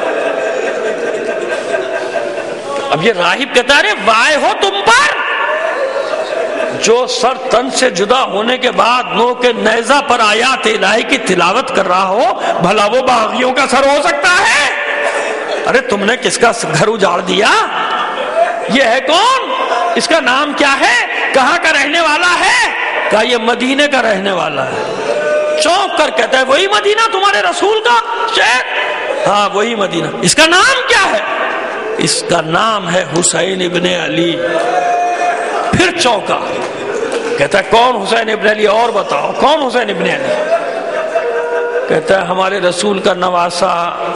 اب یہ راہب کہتا ہے وائے ہو تم پر جو سر تن سے جدا ہونے کے بعد نو کے نیزہ پر آیات الہی کی تلاوت کر رہا ہو، بھلا وہ باغیوں کا سر ہو سکتا ہے؟ ارے تم نے کس کا گھر اجاڑ دیا؟ یہ ہے کون؟ اس کا نام کیا ہے؟ کہاں کا رہنے والا ہے؟ کہا یہ مدینے کا رہنے والا ہے۔ چونک کر کہتا ہے وہی مدینہ تمہارے رسول کا شہر؟ ہاں وہی مدینہ۔ اس کا نام کیا ہے؟ اس کا نام ہے حسین ابن علی۔ پھر چونکا، کہتا ہے کون حسین ابن علی؟ اور بتاؤ کون حسین ابن علی؟ کہتا ہے ہمارے رسول کا نواسا،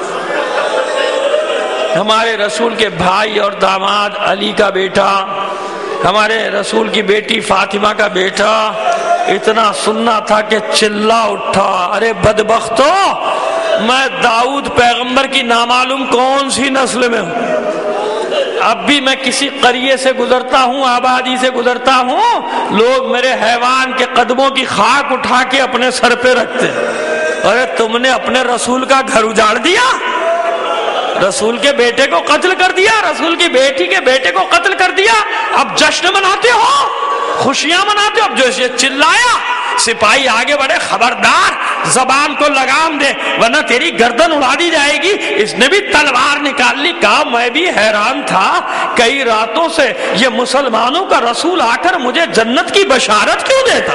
ہمارے رسول کے بھائی اور داماد علی کا بیٹا، ہمارے رسول کی بیٹی فاطمہ کا بیٹا۔ اتنا سننا تھا کہ چلا اٹھا، ارے بدبختو، میں داؤد پیغمبر کی نامعلوم کون سی نسل میں ہوں؟ اب بھی میں کسی قریے سے گزرتا ہوں، آبادی سے گزرتا ہوں، لوگ میرے حیوان کے قدموں کی خاک اٹھا کے اپنے سر پہ رکھتے۔ ارے تم نے اپنے رسول کا گھر اجاڑ دیا، رسول کے بیٹے کو قتل کر دیا، رسول کی بیٹی کے بیٹے کو قتل کر دیا، اب جشن مناتے ہو، خوشیاں مناتے ہو۔ اب جو یہ چلایا، سپاہی آگے بڑھے، خبردار زبان کو لگام دے ورنہ تیری گردن اڑا دی جائے گی۔ اس نے بھی تلوار نکال لی۔ کہا میں بھی حیران تھا، کئی راتوں سے یہ مسلمانوں کا رسول آ کر مجھے جنت کی بشارت کیوں دیتا؟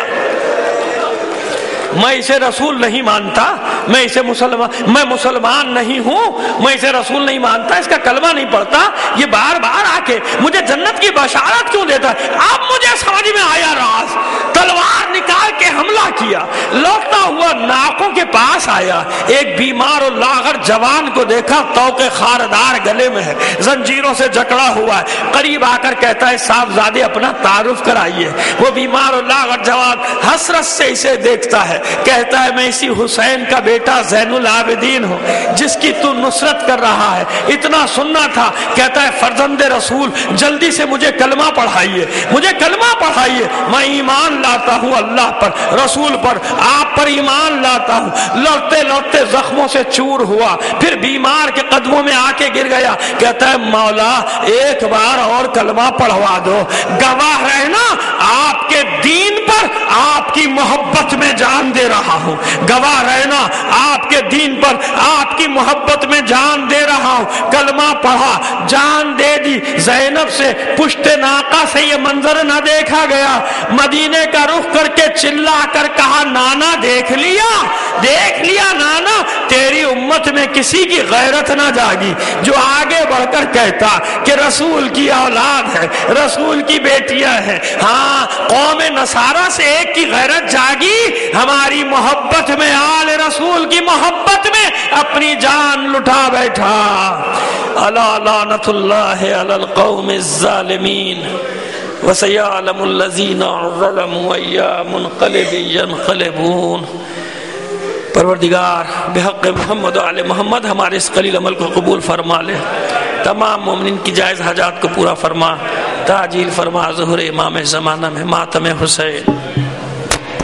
میں اسے رسول نہیں مانتا، میں اسے مسلمان میں مسلمان نہیں ہوں، میں اسے رسول نہیں مانتا، اس کا کلمہ نہیں پڑھتا، یہ بار بار آ کے مجھے جنت کی بشارت کیوں دیتا ہے؟ اب مجھے سمجھ میں آیا راز۔ تلوار نکال کے حملہ کیا، لوٹتا ہوا ناکوں کے پاس آیا، ایک بیمار اور لاغر جوان کو دیکھا، توق خاردار گلے میں ہے، زنجیروں سے جکڑا ہوا ہے، قریب آ کر کہتا ہے صاحبزادے اپنا تعارف کرائیے۔ وہ بیمار اور لاغر جوان حسرت سے اسے دیکھتا ہے، کہتا ہے میں اسی حسین کا بیٹا زین العابدین ہوں جس کی تو نصرت کر رہا ہے، اتنا سننا تھا۔ کہتا ہے فرزند رسول جلدی سے مجھے کلمہ پڑھائیے، مجھے کلمہ پڑھائیے، میں ایمان لاتا ہوں اللہ پر، رسول پر، آپ پر ایمان لاتا ہوں۔ لڑتے لڑتے زخموں سے چور ہوا، پھر بیمار کے قدموں میں آ کے گر گیا، کہتا ہے مولا ایک بار اور کلمہ پڑھوا دو، گواہ رہنا آپ کے دین پر آپ کی محبت میں جان دے رہا ہوں، گواہ رہنا آپ کے دین پر آپ کی محبت میں جان دے رہا ہوں۔ کلمہ پڑھا، جان دے دی۔ زینب سے پشت ناقہ سے یہ منظر نہ دیکھا گیا، مدینے کا رخ کر کے چلا کر کہا نانا دیکھ لیا، دیکھ لیا نانا، تیری امت میں کسی کی غیرت نہ جاگی جو آگے بڑھ کر کہتا کہ رسول کی اولاد ہے، رسول کی بیٹیاں ہیں۔ ہاں قوم نصارہ سے ایک کی غیرت جاگی، ہماری محبت میں، آل رسول کی محبت میں اپنی جان لٹا بیٹھا۔ الا لعنت اللہ علی القوم الظالمین وسیعلم الذین ظلموا ای منقلب ینقلبون۔ پروردگار بحق محمد و آل محمد ہمارے اس قلیل عمل کو قبول فرما لے، تمام مومنین کی جائز حاجات کو پورا فرما، تعجیل فرما ظہور امام زمانہ میں ماتم حسین۔